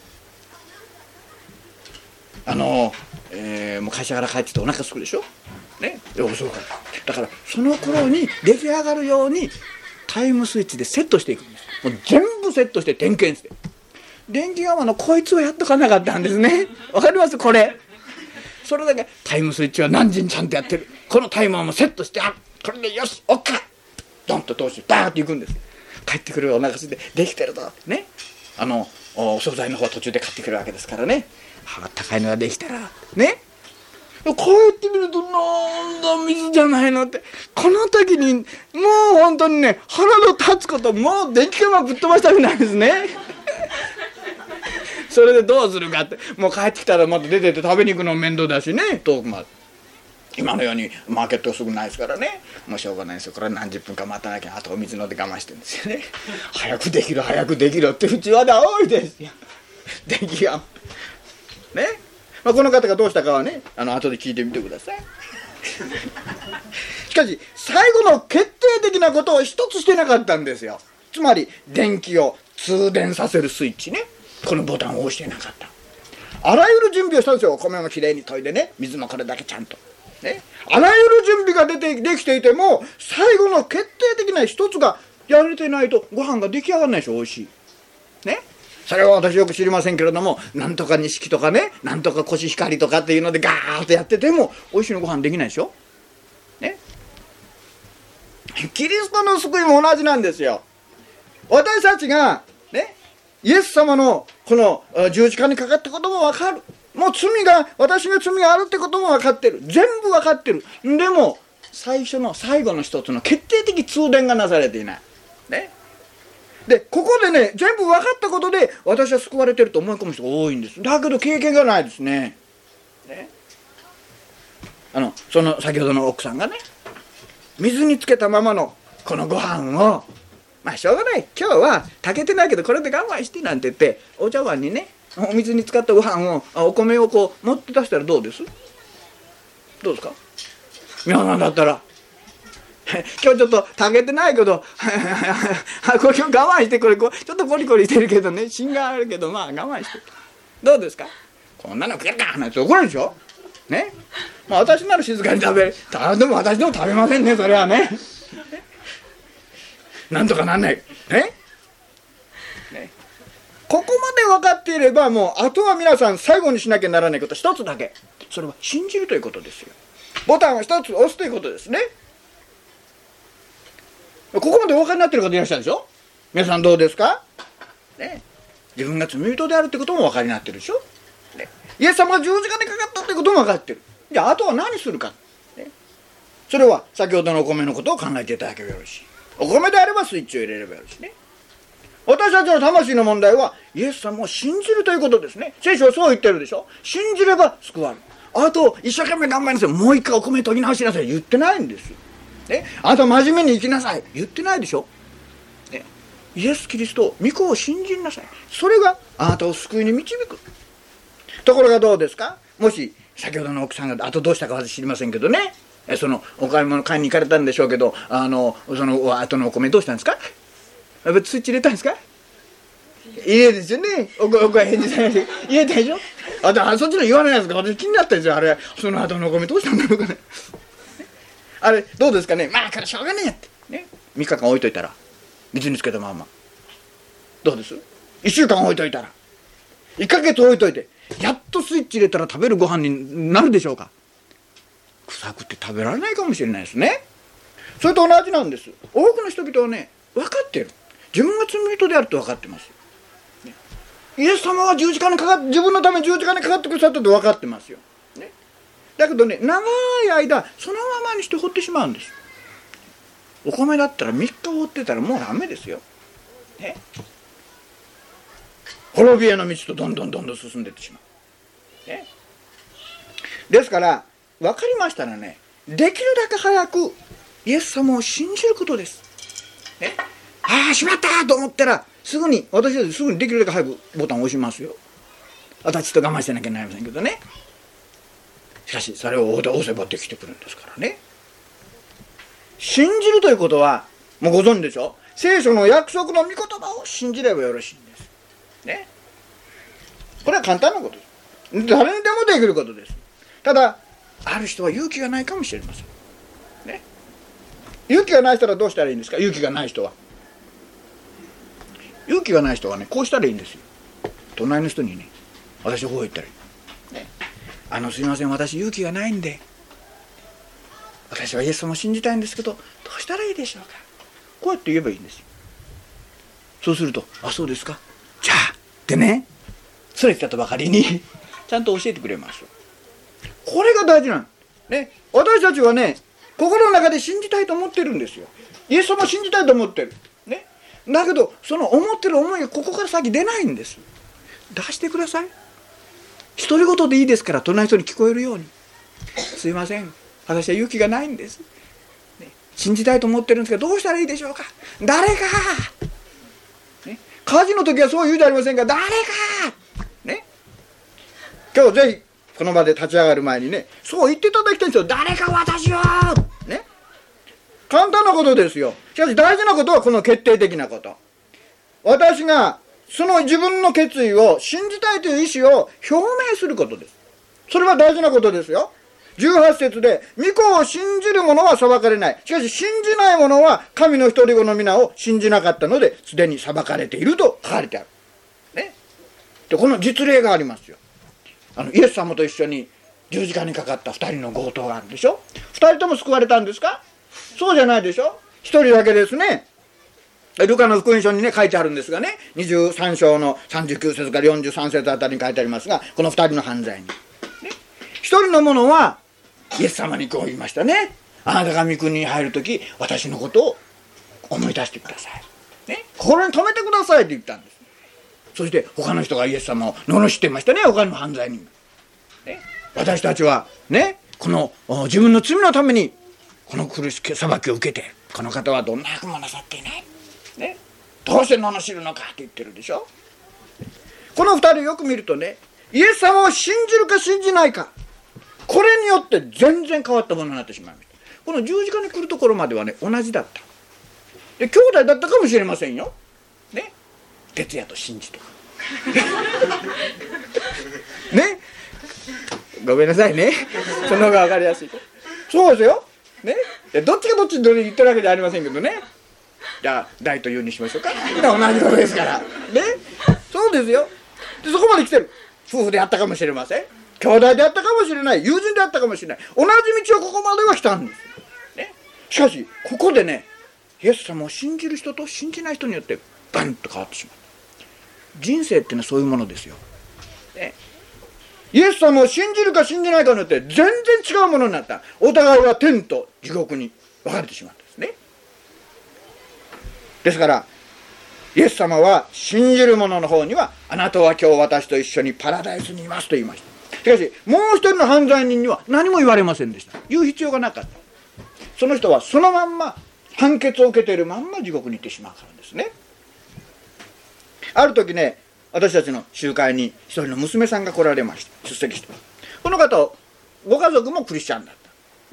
あの、えー、もう会社から帰ってきてお腹すくでしょね、そうか。だからその頃に出来上がるようにタイムスイッチでセットしていくんです。もう全部セットして点検して、電気釜のこいつはやっとかなかったんですね。わかりますこれ。それだけタイムスイッチは何時にちゃんとやってる、このタイマーもセットしてある、これでよし OK、 ドンと通してバーッといくんです。帰ってくるお腹すいてできてるぞね、あのお惣菜の方途中で買ってくるわけですからね、あったかいのができたらね、帰ってみるとなんだ水じゃないのって、この時にもう本当にね腹の立つこと、もう電気釜ぶっ飛ばしたくないですねそれでどうするかって、もう帰ってきたらまた出てって食べに行くのも面倒だしね、遠くまで。今のようにマーケットすぐないですからね、もうしょうがないですよ。これは何十分か待たなきゃ、あとお水飲んで我慢してるんですよね早くできる早くできるってうちわで多いですよ電気がね、まあ、この方がどうしたかはね、あの後で聞いてみてくださいしかし最後の決定的なことを一つしてなかったんですよ。つまり電気を通電させるスイッチね、このボタンを押してなかった。あらゆる準備をしたんですよ。お米もきれいに研いでね、水もこれだけちゃんとね、あらゆる準備が出てできていても最後の決定的な一つがやれてないとご飯が出来上がらないでしょ。おいしいね。それは私よく知りませんけれども、なんとか錦とかね、なんとかコシヒカリとかっていうのでガーッとやっててもおいしいのご飯できないでしょ。ね。キリストの救いも同じなんですよ。私たちがね、イエス様のこの十字架にかかったことも分かる。もう罪が、私が罪があるってことも分かってる。全部分かってる。でも最初の最後の一つの決定的通電がなされていない。ね。で、ここでね、全部分かったことで私は救われてると思い込む人が多いんです。だけど経験がないですね。ね。あの、その先ほどの奥さんがね、水につけたままのこのご飯を、まあしょうがない、今日は炊けてないけどこれで我慢してなんて言ってお茶碗にね、お水に浸かったご飯を、お米をこう持って出したらどうです？どうですか？皆さんだったら今日ちょっと炊けてないけどこれ今日我慢してこれこうちょっとコリコリしてるけどね、芯があるけどまあ我慢してどうですか？こんなの食えるかなんて怒るでしょね。まあ私なら静かに食べる。でも私でも食べませんね、それはね。なんとかなんないね。ね。ここまで分かっていればもうあとは皆さん最後にしなきゃならないこと一つだけ。それは信じるということですよ。ボタンを一つ押すということですね。ここまでお分かりになっている方いらっしゃるでしょ。皆さんどうですかね。自分が罪人であるということもお分かりになっているでしょ、ね、イエス様が十字架にかかったということも分かっている。じゃああとは何するか、ね、それは先ほどのお米のことを考えていただければよろしい。お米であればスイッチを入れればよろしいね。私たちの魂の問題はイエス様を信じるということですね。聖書はそう言ってるでしょ。信じれば救われる。あと一生懸命頑張りなさい、もう一回お米研ぎ直しなさい言ってないんですよ、ね、あと真面目に生きなさい言ってないでしょ、ね、イエス・キリスト御子を信じなさい。それがあなたを救いに導く。ところがどうですか。もし先ほどの奥さんがあとどうしたか私知りませんけどね、そのお買い物買いに行かれたんでしょうけど、あのその後のお米どうしたんですか。スイッチ入れたんですか。入れですよね。お声返事されて入れたでしょ。あとそっちの言わないやつが私気になったんですよ。あれその後のお米どうしたんだろうかね。あれどうですかね。まあからしょうがねえってね。みっかかん置いといたら水につけたままどうです。いっしゅうかん置いといたらいっかげつ置いといてやっとスイッチ入れたら食べるご飯になるでしょうか。臭くて食べられないかもしれないですね。それと同じなんです。多くの人々はね分かっている。自分が罪人であると分かってます、ね、イエス様は十字架にかかって自分のために十字架にかかってくださったと分かってますよ、ね、だけどね長い間そのままにして放ってしまうんです。お米だったらみっか放ってたらもうダメですよ、ね、滅びへの道とどんどんどんどん進んでいってしまう、ね、ですから分かりましたらね、できるだけ早くイエス様を信じることです、ね、ああしまったと思ったらすぐに私はすぐにできるだけ早くボタンを押しますよ。私と我慢してなきゃなりませんけどね。しかしそれを押せばできてくるんですからね。信じるということはもうご存知でしょ。聖書の約束の御言葉を信じればよろしいんですね。これは簡単なことです。誰にでもできることです。ただある人は勇気がないかもしれませんね。勇気がない人はどうしたらいいんですか。勇気がない人は勇気がない人はねこうしたらいいんですよ。隣の人にね私はこう言ったらいい、ね、あのすいません私勇気がないんで私はイエス様を信じたいんですけどどうしたらいいでしょうか。こうやって言えばいいんですよ。そうするとあそうですかじゃあってね、それ言ったとばかりにちゃんと教えてくれます。これが大事なの、ね、私たちはね心の中で信じたいと思ってるんですよ。イエス様を信じたいと思ってる、ね、だけどその思ってる思いがここから先出ないんです。出してください。独り言でいいですから隣の人に聞こえるようにすいません私は勇気がないんです、ね、信じたいと思ってるんですけどどうしたらいいでしょうか。誰か、ね、火事の時はそう言うじゃありませんか。誰か、ね、今日ぜひこの場で立ち上がる前にねそう言っていただきたいんですよ。誰か私を、ね、簡単なことですよ。しかし大事なことはこの決定的なこと。私がその自分の決意を信じたいという意思を表明することです。それは大事なことですよ。 じゅうはち節で、御子を信じる者は裁かれない。しかし信じない者は神の一人子の皆を信じなかったので、すでに裁かれていると書かれてある。ね。で、この実例がありますよ。あのイエス様と一緒に十字架にかかった二人の強盗があるでしょ。二人とも救われたんですか？そうじゃないでしょ。一人だけですね。ルカの福音書にね書いてあるんですがね、にじゅうさん章のさんじゅうきゅう節からよんじゅうさん節あたりに書いてありますが、この二人の犯罪に、ね、一人の者はイエス様にこう言いましたね。あなたが御国に入るとき、私のことを思い出してください、ね、心に留めてくださいって言ったんです。そして他の人がイエス様を罵っていましたね。他の犯罪人、ね、私たちはね、この自分の罪のためにこの苦しき裁きを受けて、この方はどんな悪もなさっていない、ね、どうして罵るのかって言ってるでしょ。この二人よく見るとね、イエス様を信じるか信じないか、これによって全然変わったものになってしまいました。この十字架に来るところまではね同じだった。で兄弟だったかもしれませんよ、ね、哲也と信じとかね、ごめんなさいね、その方が分かりやすい。そうですよ、ね、どっちがどっちで言ってるわけじゃありませんけどね。じゃあ大というにしましょうか。同じことですからね。そうですよ。でそこまで来てる。夫婦であったかもしれません、兄弟であったかもしれない、友人であったかもしれない、同じ道をここまでは来たんです、ね、しかしここでね、イエス様を信じる人と信じない人によってバンと変わってしまう。人生ってのはそういうものですよ、ね、イエス様を信じるか信じないかによって全然違うものになった。お互いは天と地獄に分かれてしまうんですね。ですからイエス様は信じる者の方には、あなたは今日私と一緒にパラダイスにいますと言いました。しかしもう一人の犯罪人には何も言われませんでした。言う必要がなかった。その人はそのまんま判決を受けているまんま地獄に行ってしまうからですね。ある時ね、私たちの集会に一人の娘さんが来られました。出席して、この方ご家族もクリスチャンだった、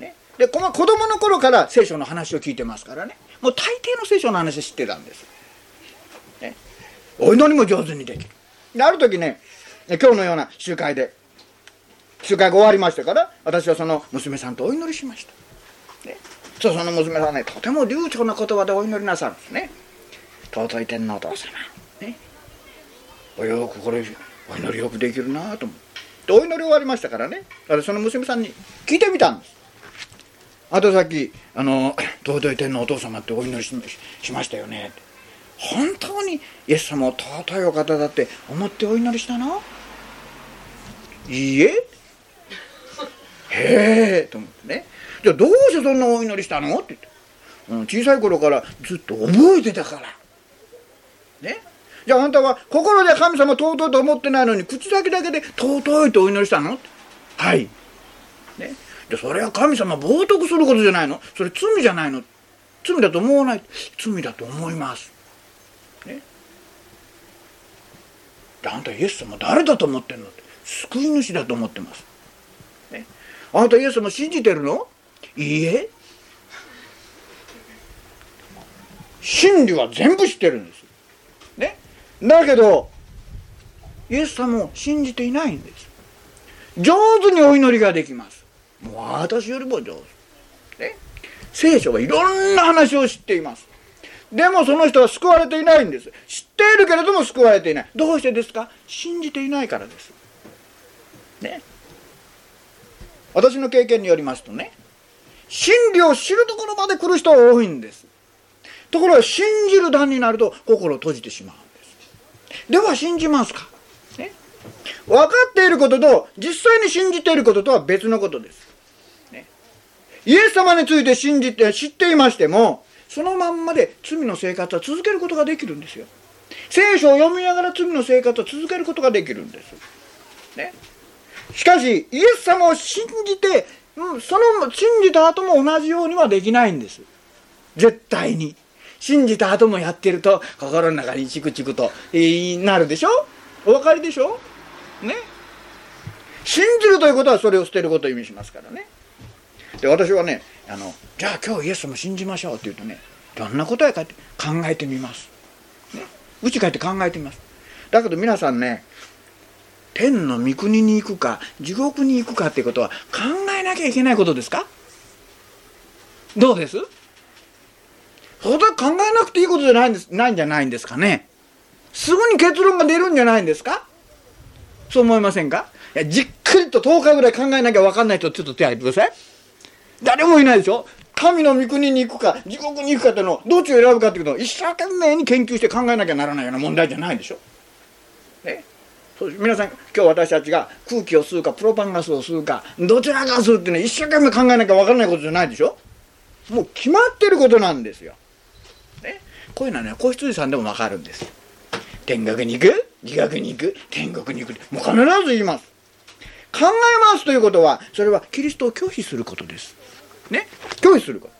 ね、でこの子供の頃から聖書の話を聞いてますからね、もう大抵の聖書の話を知ってたんです、ね、お祈りも上手にできる。である時ね、今日のような集会で集会が終わりましたから、私はその娘さんとお祈りしました、ね、そうその娘さんね、とても流暢な言葉でお祈りなさるんですね。尊い天皇お父様、ね、およくこれお祈りよくできるなと思って、お祈り終わりましたからね、私その娘さんに聞いてみたんです。あとさっきあの尊い天皇お父様ってお祈り し, しましたよねって、本当にイエス様を尊いお方だって思ってお祈りしたの？いいえ、へえと思ってね。じゃあどうしてそんなお祈りしたのって言って、うん、小さい頃からずっと覚えてたからね。じゃああんたは心で神様尊いと思ってないのに口先だけで尊いとお祈りしたの？はい、ね、でそれは神様冒涜することじゃないの？それ罪じゃないの？罪だと思わない？罪だと思います、ね、であんたイエス様誰だと思ってんの？って救い主だと思ってます、ね、あんたイエス様信じてるの？いいえ、真理は全部知ってるんです、ね、だけどイエス様を信じていないんです。上手にお祈りができます。もう私よりも上手、ね、聖書はいろんな話を知っています。でもその人は救われていないんです。知っているけれども救われていない。どうしてですか？信じていないからです、ね、私の経験によりますとね、真理を知るところまで来る人は多いんです。ところが信じる段になると心を閉じてしまうんです。では信じますか、ね、分かっていることと実際に信じていることとは別のことです、ね、イエス様について信じて知っていましても、そのまんまで罪の生活は続けることができるんですよ。聖書を読みながら罪の生活を続けることができるんです、ね、しかしイエス様を信じて、うん、その信じた後も同じようにはできないんです。絶対に信じた後もやってると心の中にチクチクと、えー、なるでしょ。お分かりでしょ、ね、信じるということはそれを捨てることを意味しますからね。で私はね、あのじゃあ今日イエス様信じましょうって言うとね、どんな答えかって考えてみます、ね、うち帰って考えてみます。だけど皆さんね、天の御国に行くか地獄に行くかっていうことは考えななきゃいけないことですか？どうです？それは考えなくていいことじゃないんです、ないんじゃないんですかね。すぐに結論が出るんじゃないんですか？そう思いませんか？いや、じっくりととおかぐらい考えなきゃ分かんない人ちょっと手を挙げてください。誰もいないでしょ。神の御国に行くか地獄に行くかっていうのをどっちを選ぶかっていうのを一生懸命に研究して考えなきゃならないような問題じゃないでしょ。ね、そうです。皆さん、今日私たちが空気を吸うかプロパンガスを吸うかどちらか吸うっていうのは一生懸命考えなきゃ分からないことじゃないでしょ。もう決まってることなんですよ。ね、こういうのはね、子羊さんでも分かるんです。天国に行く、地獄に行く、天国に行く、もう必ず言います。考えますということは、それはキリストを拒否することです。ね、拒否すること。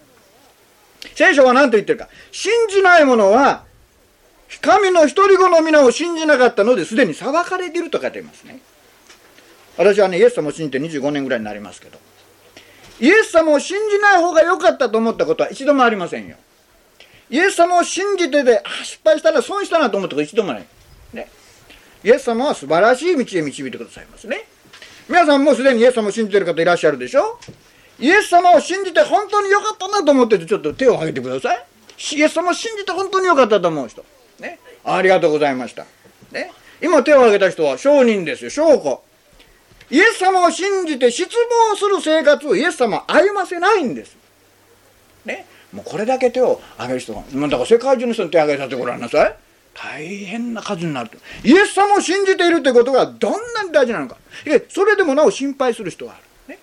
聖書は何と言ってるか。信じない者は神の一人子の皆を信じなかったのですでに裁かれていると書いていますね。私はね、イエス様を信じてにじゅうごねんぐらいになりますけど、イエス様を信じない方が良かったと思ったことは一度もありませんよ。イエス様を信じてで、あ、失敗したな、損したなと思ったこと一度もない、ね、イエス様は素晴らしい道へ導いてくださいますね。皆さんもすでにイエス様を信じている方いらっしゃるでしょ。イエス様を信じて本当に良かったなと思ってて、ちょっと手を挙げてください。イエス様を信じて本当に良かったと思う人、ね、ありがとうございました、ね、今手を挙げた人は証人ですよ、証拠。イエス様を信じて失望する生活をイエス様は歩ませないんです、ね、もうこれだけ手を挙げる人が、だから世界中の人に手を挙げさせてごらんなさい。大変な数になると。イエス様を信じているということがどんなに大事なのか。それでもなお心配する人がある、ね、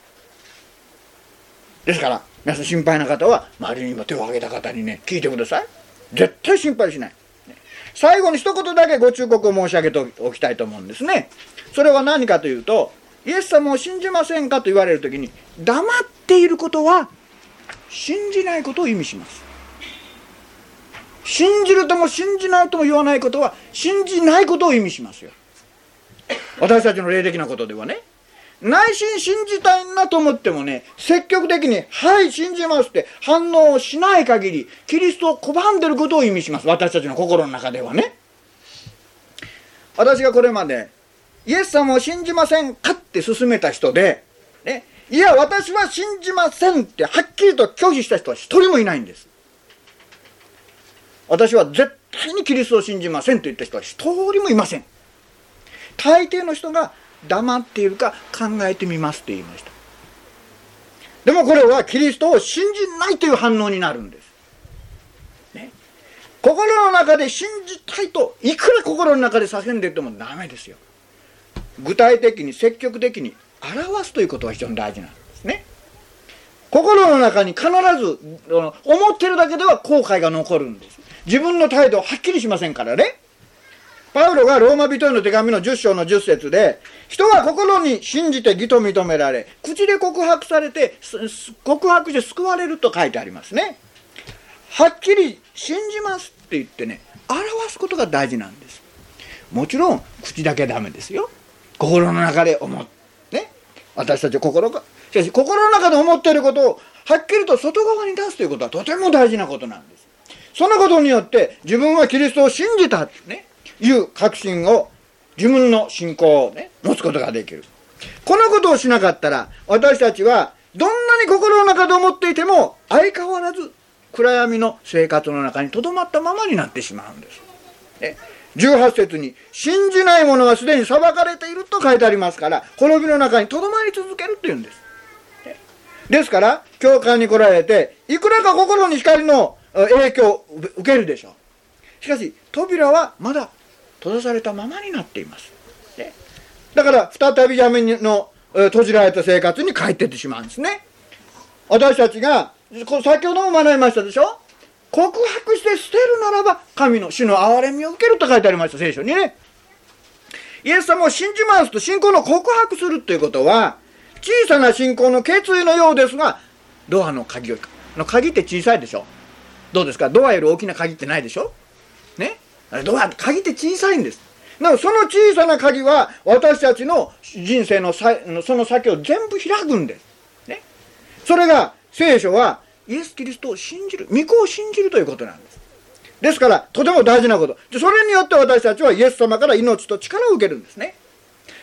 ですから皆さん心配な方は周りに今手を挙げた方にね、聞いてください。絶対心配しない、ね、最後に一言だけご忠告を申し上げておきたいと思うんですね。それは何かというと、イエス様を信じませんかと言われるときに、黙っていることは信じないことを意味します。信じるとも信じないとも言わないことは信じないことを意味しますよ。私たちの霊的なことではね、内心信じたいなと思ってもね、積極的にはい信じますって反応をしない限りキリストを拒んでることを意味します。私たちの心の中ではね。私がこれまでイエス様を信じませんかって勧めた人で、ね、いや私は信じませんってはっきりと拒否した人は一人もいないんです。私は絶対にキリストを信じませんと言った人は一人もいません。大抵の人が黙っているか考えてみますって言いました。でもこれはキリストを信じないという反応になるんです、ね、心の中で信じたいといくら心の中で叫んでいてもダメですよ。具体的に積極的に表すということが非常に大事なんですね。心の中に必ず思ってるだけでは後悔が残るんです。自分の態度をはっきりしませんからね。パウロがローマ人への手紙のじゅっ章のじゅっ節で、人は心に信じて義と認められ、口で告白されて告白して救われると書いてありますね。はっきり信じますって言ってね、表すことが大事なんです。もちろん口だけダメですよ。心の中で思ってね、私たち心がしかし心の中で思っていることをはっきりと外側に出すということはとても大事なことなんです。そのことによって自分はキリストを信じたってねいう確信を、自分の信仰をね持つことができる。このことをしなかったら私たちはどんなに心の中で思っていても相変わらず暗闇の生活の中にとどまったままになってしまうんです、ね、じゅうはち節に信じない者はすでに裁かれていると書いてありますから、滅びの中にとどまり続けるというんです。ですから教会に来られていくらか心に光の影響を受けるでしょう。しかし扉はまだ閉ざされたままになっています、ね、だから再び闇の閉じられた生活に帰っていってしまうんですね。私たちが先ほども学びましたでしょ。告白して捨てるならば神の主の憐れみを受けると書いてありました、聖書にね。イエス様を信じますと信仰の告白するということは小さな信仰の決意のようですが、ドアの鍵をの鍵って小さいでしょ。どうですか。ドアより大きな鍵ってないでしょね。ドア鍵って小さいんです。なのでその小さな鍵は私たちの人生のさその先を全部開くんです、ね、それが聖書はイエス・キリストを信じる、御子を信じるということなんです。ですからとても大事なこと。それによって私たちはイエス様から命と力を受けるんですね。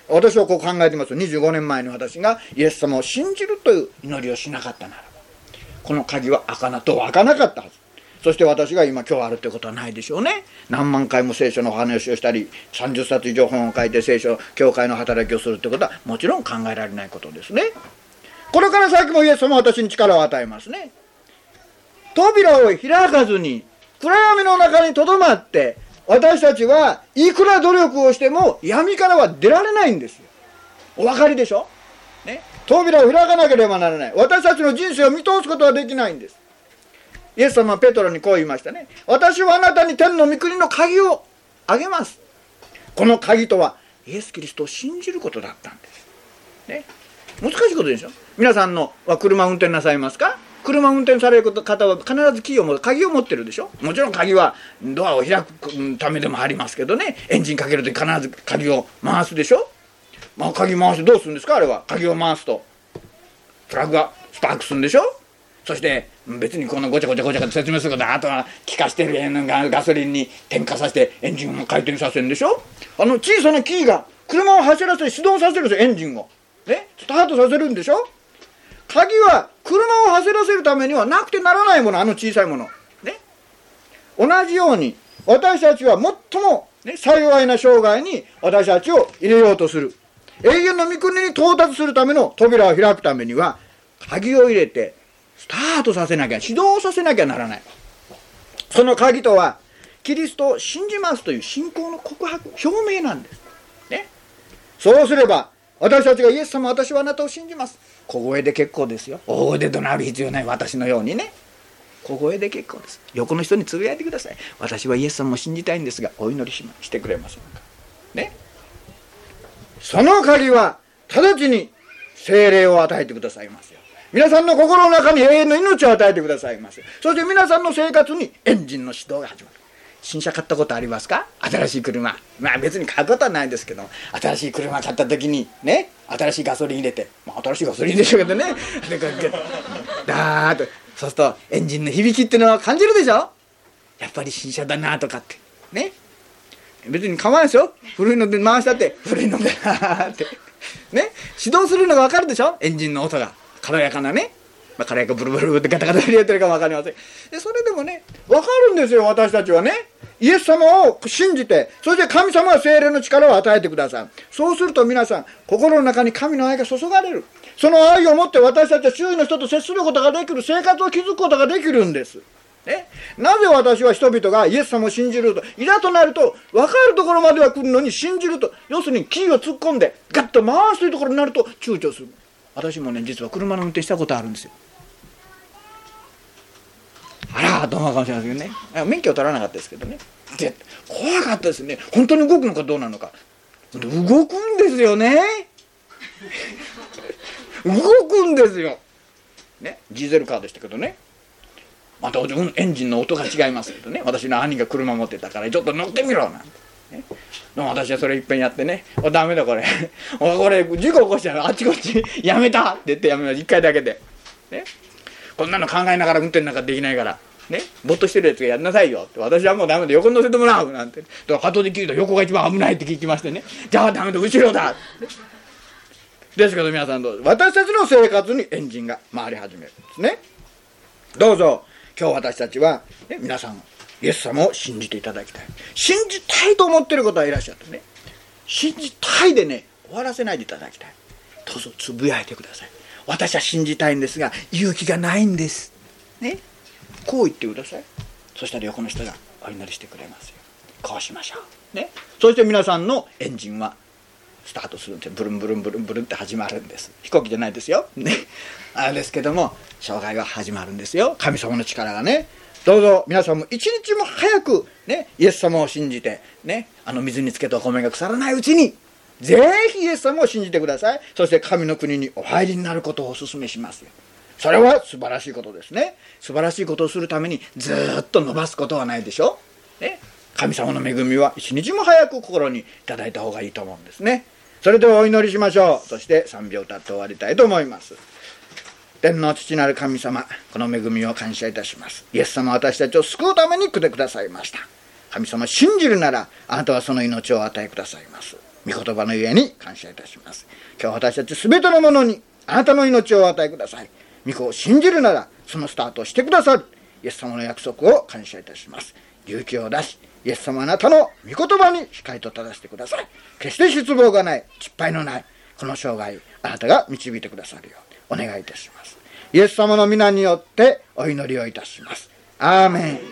私はこう考えてます。にじゅうごねんまえに私がイエス様を信じるという祈りをしなかったならば、この鍵は開かなと開かなかったはず。そして私が今今日あるということはないでしょうね。何万回も聖書のお話をしたり、さんじゅっさつ以上本を書いて聖書教会の働きをするということはもちろん考えられないことですね。これから先もイエス様は私に力を与えますね。扉を開かずに暗闇の中にとどまって、私たちはいくら努力をしても闇からは出られないんですよ。お分かりでしょ、ね、扉を開かなければならない。私たちの人生を見通すことはできないんです。イエス様はペトロにこう言いましたね。私はあなたに天の御国の鍵をあげます。この鍵とはイエス・キリストを信じることだったんです、ね、難しいことでしょ。皆さんのは車を運転なさいますか？車を運転される方は必ずキーを持鍵を持ってるでしょ。もちろん鍵はドアを開くためでもありますけどね、エンジンかけるとき必ず鍵を回すでしょ。まあ、鍵回してどうするんですか？あれは鍵を回すとプラグがスパークするんでしょ。そして別にこのごちゃごちゃごちゃごちゃ説明することは、あとは気化してるガソリンに点火させてエンジンを回転させるんでしょ。あの小さなキーが車を走らせて始動させるんですよ。エンジンをね、スタートさせるんでしょ。鍵は車を走らせるためにはなくてならないもの、あの小さいもの、ね、同じように私たちは最も、ね、幸いな生涯に私たちを入れようとする、永遠の御国に到達するための扉を開くためには鍵を入れてスタートさせなきゃ、始動させなきゃならない。その鍵とはキリストを信じますという信仰の告白、表明なんです、ね、そうすれば私たちがイエス様、私はあなたを信じます、小声で結構ですよ。大声で怒鳴る必要ない。私のようにね、小声で結構です。横の人につぶやいてください。私はイエス様を信じたいんですがお祈りしますしてくれませんか、ね、その鍵は直ちに聖霊を与えてくださいますよ。皆さんの心の中に永遠の命を与えてくださいます。そして皆さんの生活にエンジンの始動が始まる。新車買ったことありますか？新しい車。まあ別に買うことはないんですけど、新しい車買った時にね、新しいガソリン入れて、まあ新しいガソリンでしょうけどね、ダーッとそうするとエンジンの響きっていうのは感じるでしょ。やっぱり新車だなとかってね、別に構わないですよ。古いので回したって古いのでってね、始動するのが分かるでしょ。エンジンの音が軽やかなね、まあ、軽やかブルブルってガタガタ入れてるかも分かりません。でそれでもね分かるんですよ。私たちはね、イエス様を信じて、そして神様は聖霊の力を与えてください。そうすると皆さん心の中に神の愛が注がれる。その愛を持って私たちは周囲の人と接することができる、生活を築くことができるんです、ね、なぜ私は人々がイエス様を信じると、いざとなると分かるところまでは来るのに信じると、要するにキーを突っ込んでガッと回すというところになると躊躇する。私もね実は車の運転したことあるんですよ。あらと思うかもしれませんけどね、免許を取らなかったですけどね、で怖かったですね。本当に動くのかどうなのか。動くんですよね動くんですよ、ね、ディーゼルカーでしたけどね、またエンジンの音が違いますけどね、私の兄が車持ってたからちょっと乗ってみろなんて、ね、でも私はそれいっぺんやってね、おダメだこれおこれ事故起こしちゃう、あっちこっちやめたって言ってやめました。いっかいだけで、ね、こんなの考えながら運転なんかできないからね、ぼーっとしてるやつがやんなさいよって、私はもうダメで横に乗せてもらうなんて、だから後で聞いたら横が一番危ないって聞きましてね、じゃあダメだ後ろだですけど、皆さんどうぞ、私たちの生活にエンジンが回り始めるんですね。どうぞ今日私たちは、ね、皆さんイエス様を信じていただきたい。信じたいと思っている方がいらっしゃってね、信じたいでね終わらせないでいただきたい。どうぞつぶやいてください。私は信じたいんですが勇気がないんですね、こう言ってください。そしたら横の人がお祈りしてくれますよ。こうしましょうね。そして皆さんのエンジンはスタートするんですよ。ブルンブルンブルンブルンって始まるんです。飛行機じゃないですよね、あれですけども生涯は始まるんですよ。神様の力がね。どうぞ皆さんも一日も早くねイエス様を信じてね、あの水につけたお米が腐らないうちにぜひイエス様を信じてください。そして神の国にお入りになることをお勧めしますよ。それは素晴らしいことですね。素晴らしいことをするためにずっと伸ばすことはないでしょ、ね、神様の恵みは一日も早く心にいただいた方がいいと思うんですね。それではお祈りしましょう。そして賛美を歌って終わりたいと思います。天の父なる神様、この恵みを感謝いたします。イエス様は私たちを救うために来てくださいました。神様信じるならあなたはその命を与えくださいます。 御言葉のゆえに感謝いたします。今日私たちすべてのものにあなたの命をお与えください。御子を信じるならそのスタートをしてくださるイエス様の約束を感謝いたします。勇気を出し、イエス様あなたの御言葉にしっかりと正してください。決して失望がない、失敗のないこの生涯、あなたが導いてくださるようお願いいたします。イエス様の皆によってお祈りをいたします。アーメン。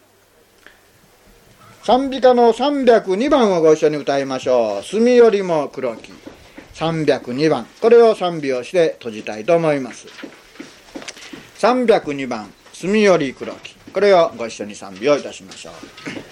賛美歌のさんびゃくにばんをご一緒に歌いましょう。墨よりも黒きさんびゃくにばん、これを賛美をして閉じたいと思います。さんびゃくにばん、墨より黒き、これをご一緒に賛美をいたしましょう。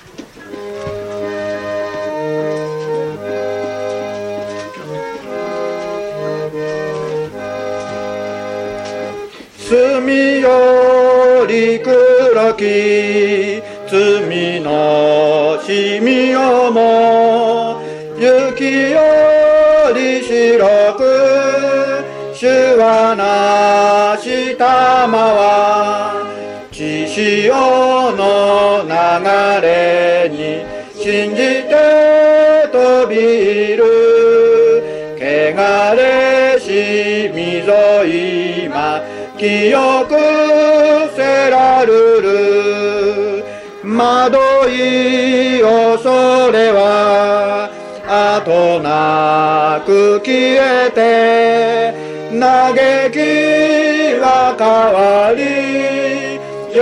墨より黒き罪のしみをも雪より白く主はなしたまは血潮の流れに信じて飛びる汚れしみぞ今清くせらるる惑い恐れは後なく消えて嘆きは変わり喜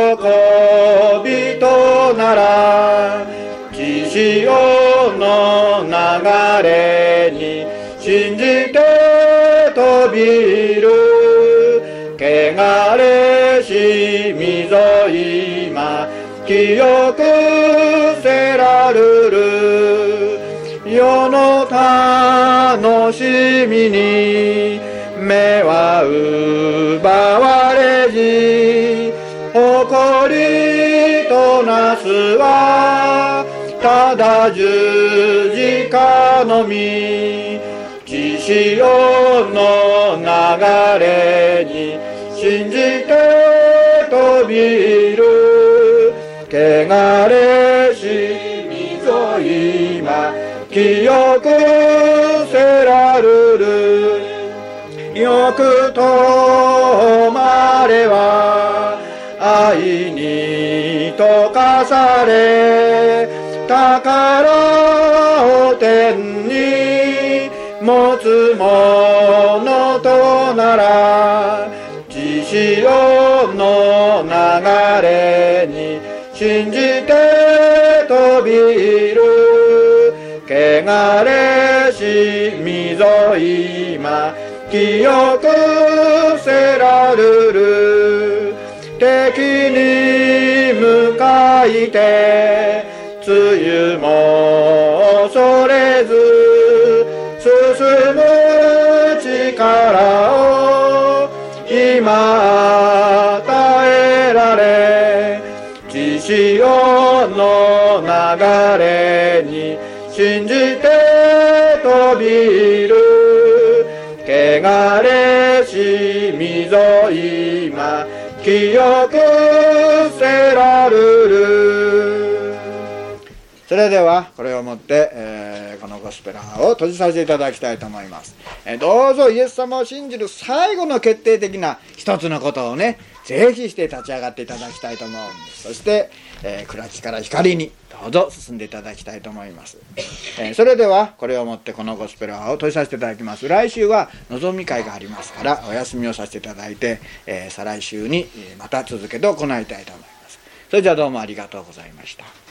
びとなら血潮の流れに信じて飛びる汚れしみぞ今清くせらるる世の楽しみに目は奪われず誇りとなすはただ十字架のみ血潮の流れに信じて飛びる汚れしみぞ今清くせらるるよくとまれは愛に溶かされ宝を天に持つものとなら血潮の流れに信じて飛びる汚れしみぞ今清くせらるる敵に向かいて梅雨も恐れず進む力を今与えられ血潮の流れに信じて飛びる汚れしみぞ今清くせらるる。それではこれをもって、えー、このゴスペラーを閉じさせていただきたいと思います、えー、どうぞイエス様を信じる最後の決定的な一つのことをねぜひして立ち上がっていただきたいと思うんです。そして、えー、暗きから光にどうぞ進んでいただきたいと思います、えー、それではこれをもってこのゴスペラーを閉じさせていただきます。来週は望み会がありますからお休みをさせていただいて、えー、再来週にまた続けて行いたいと思います。それじゃあどうもありがとうございました。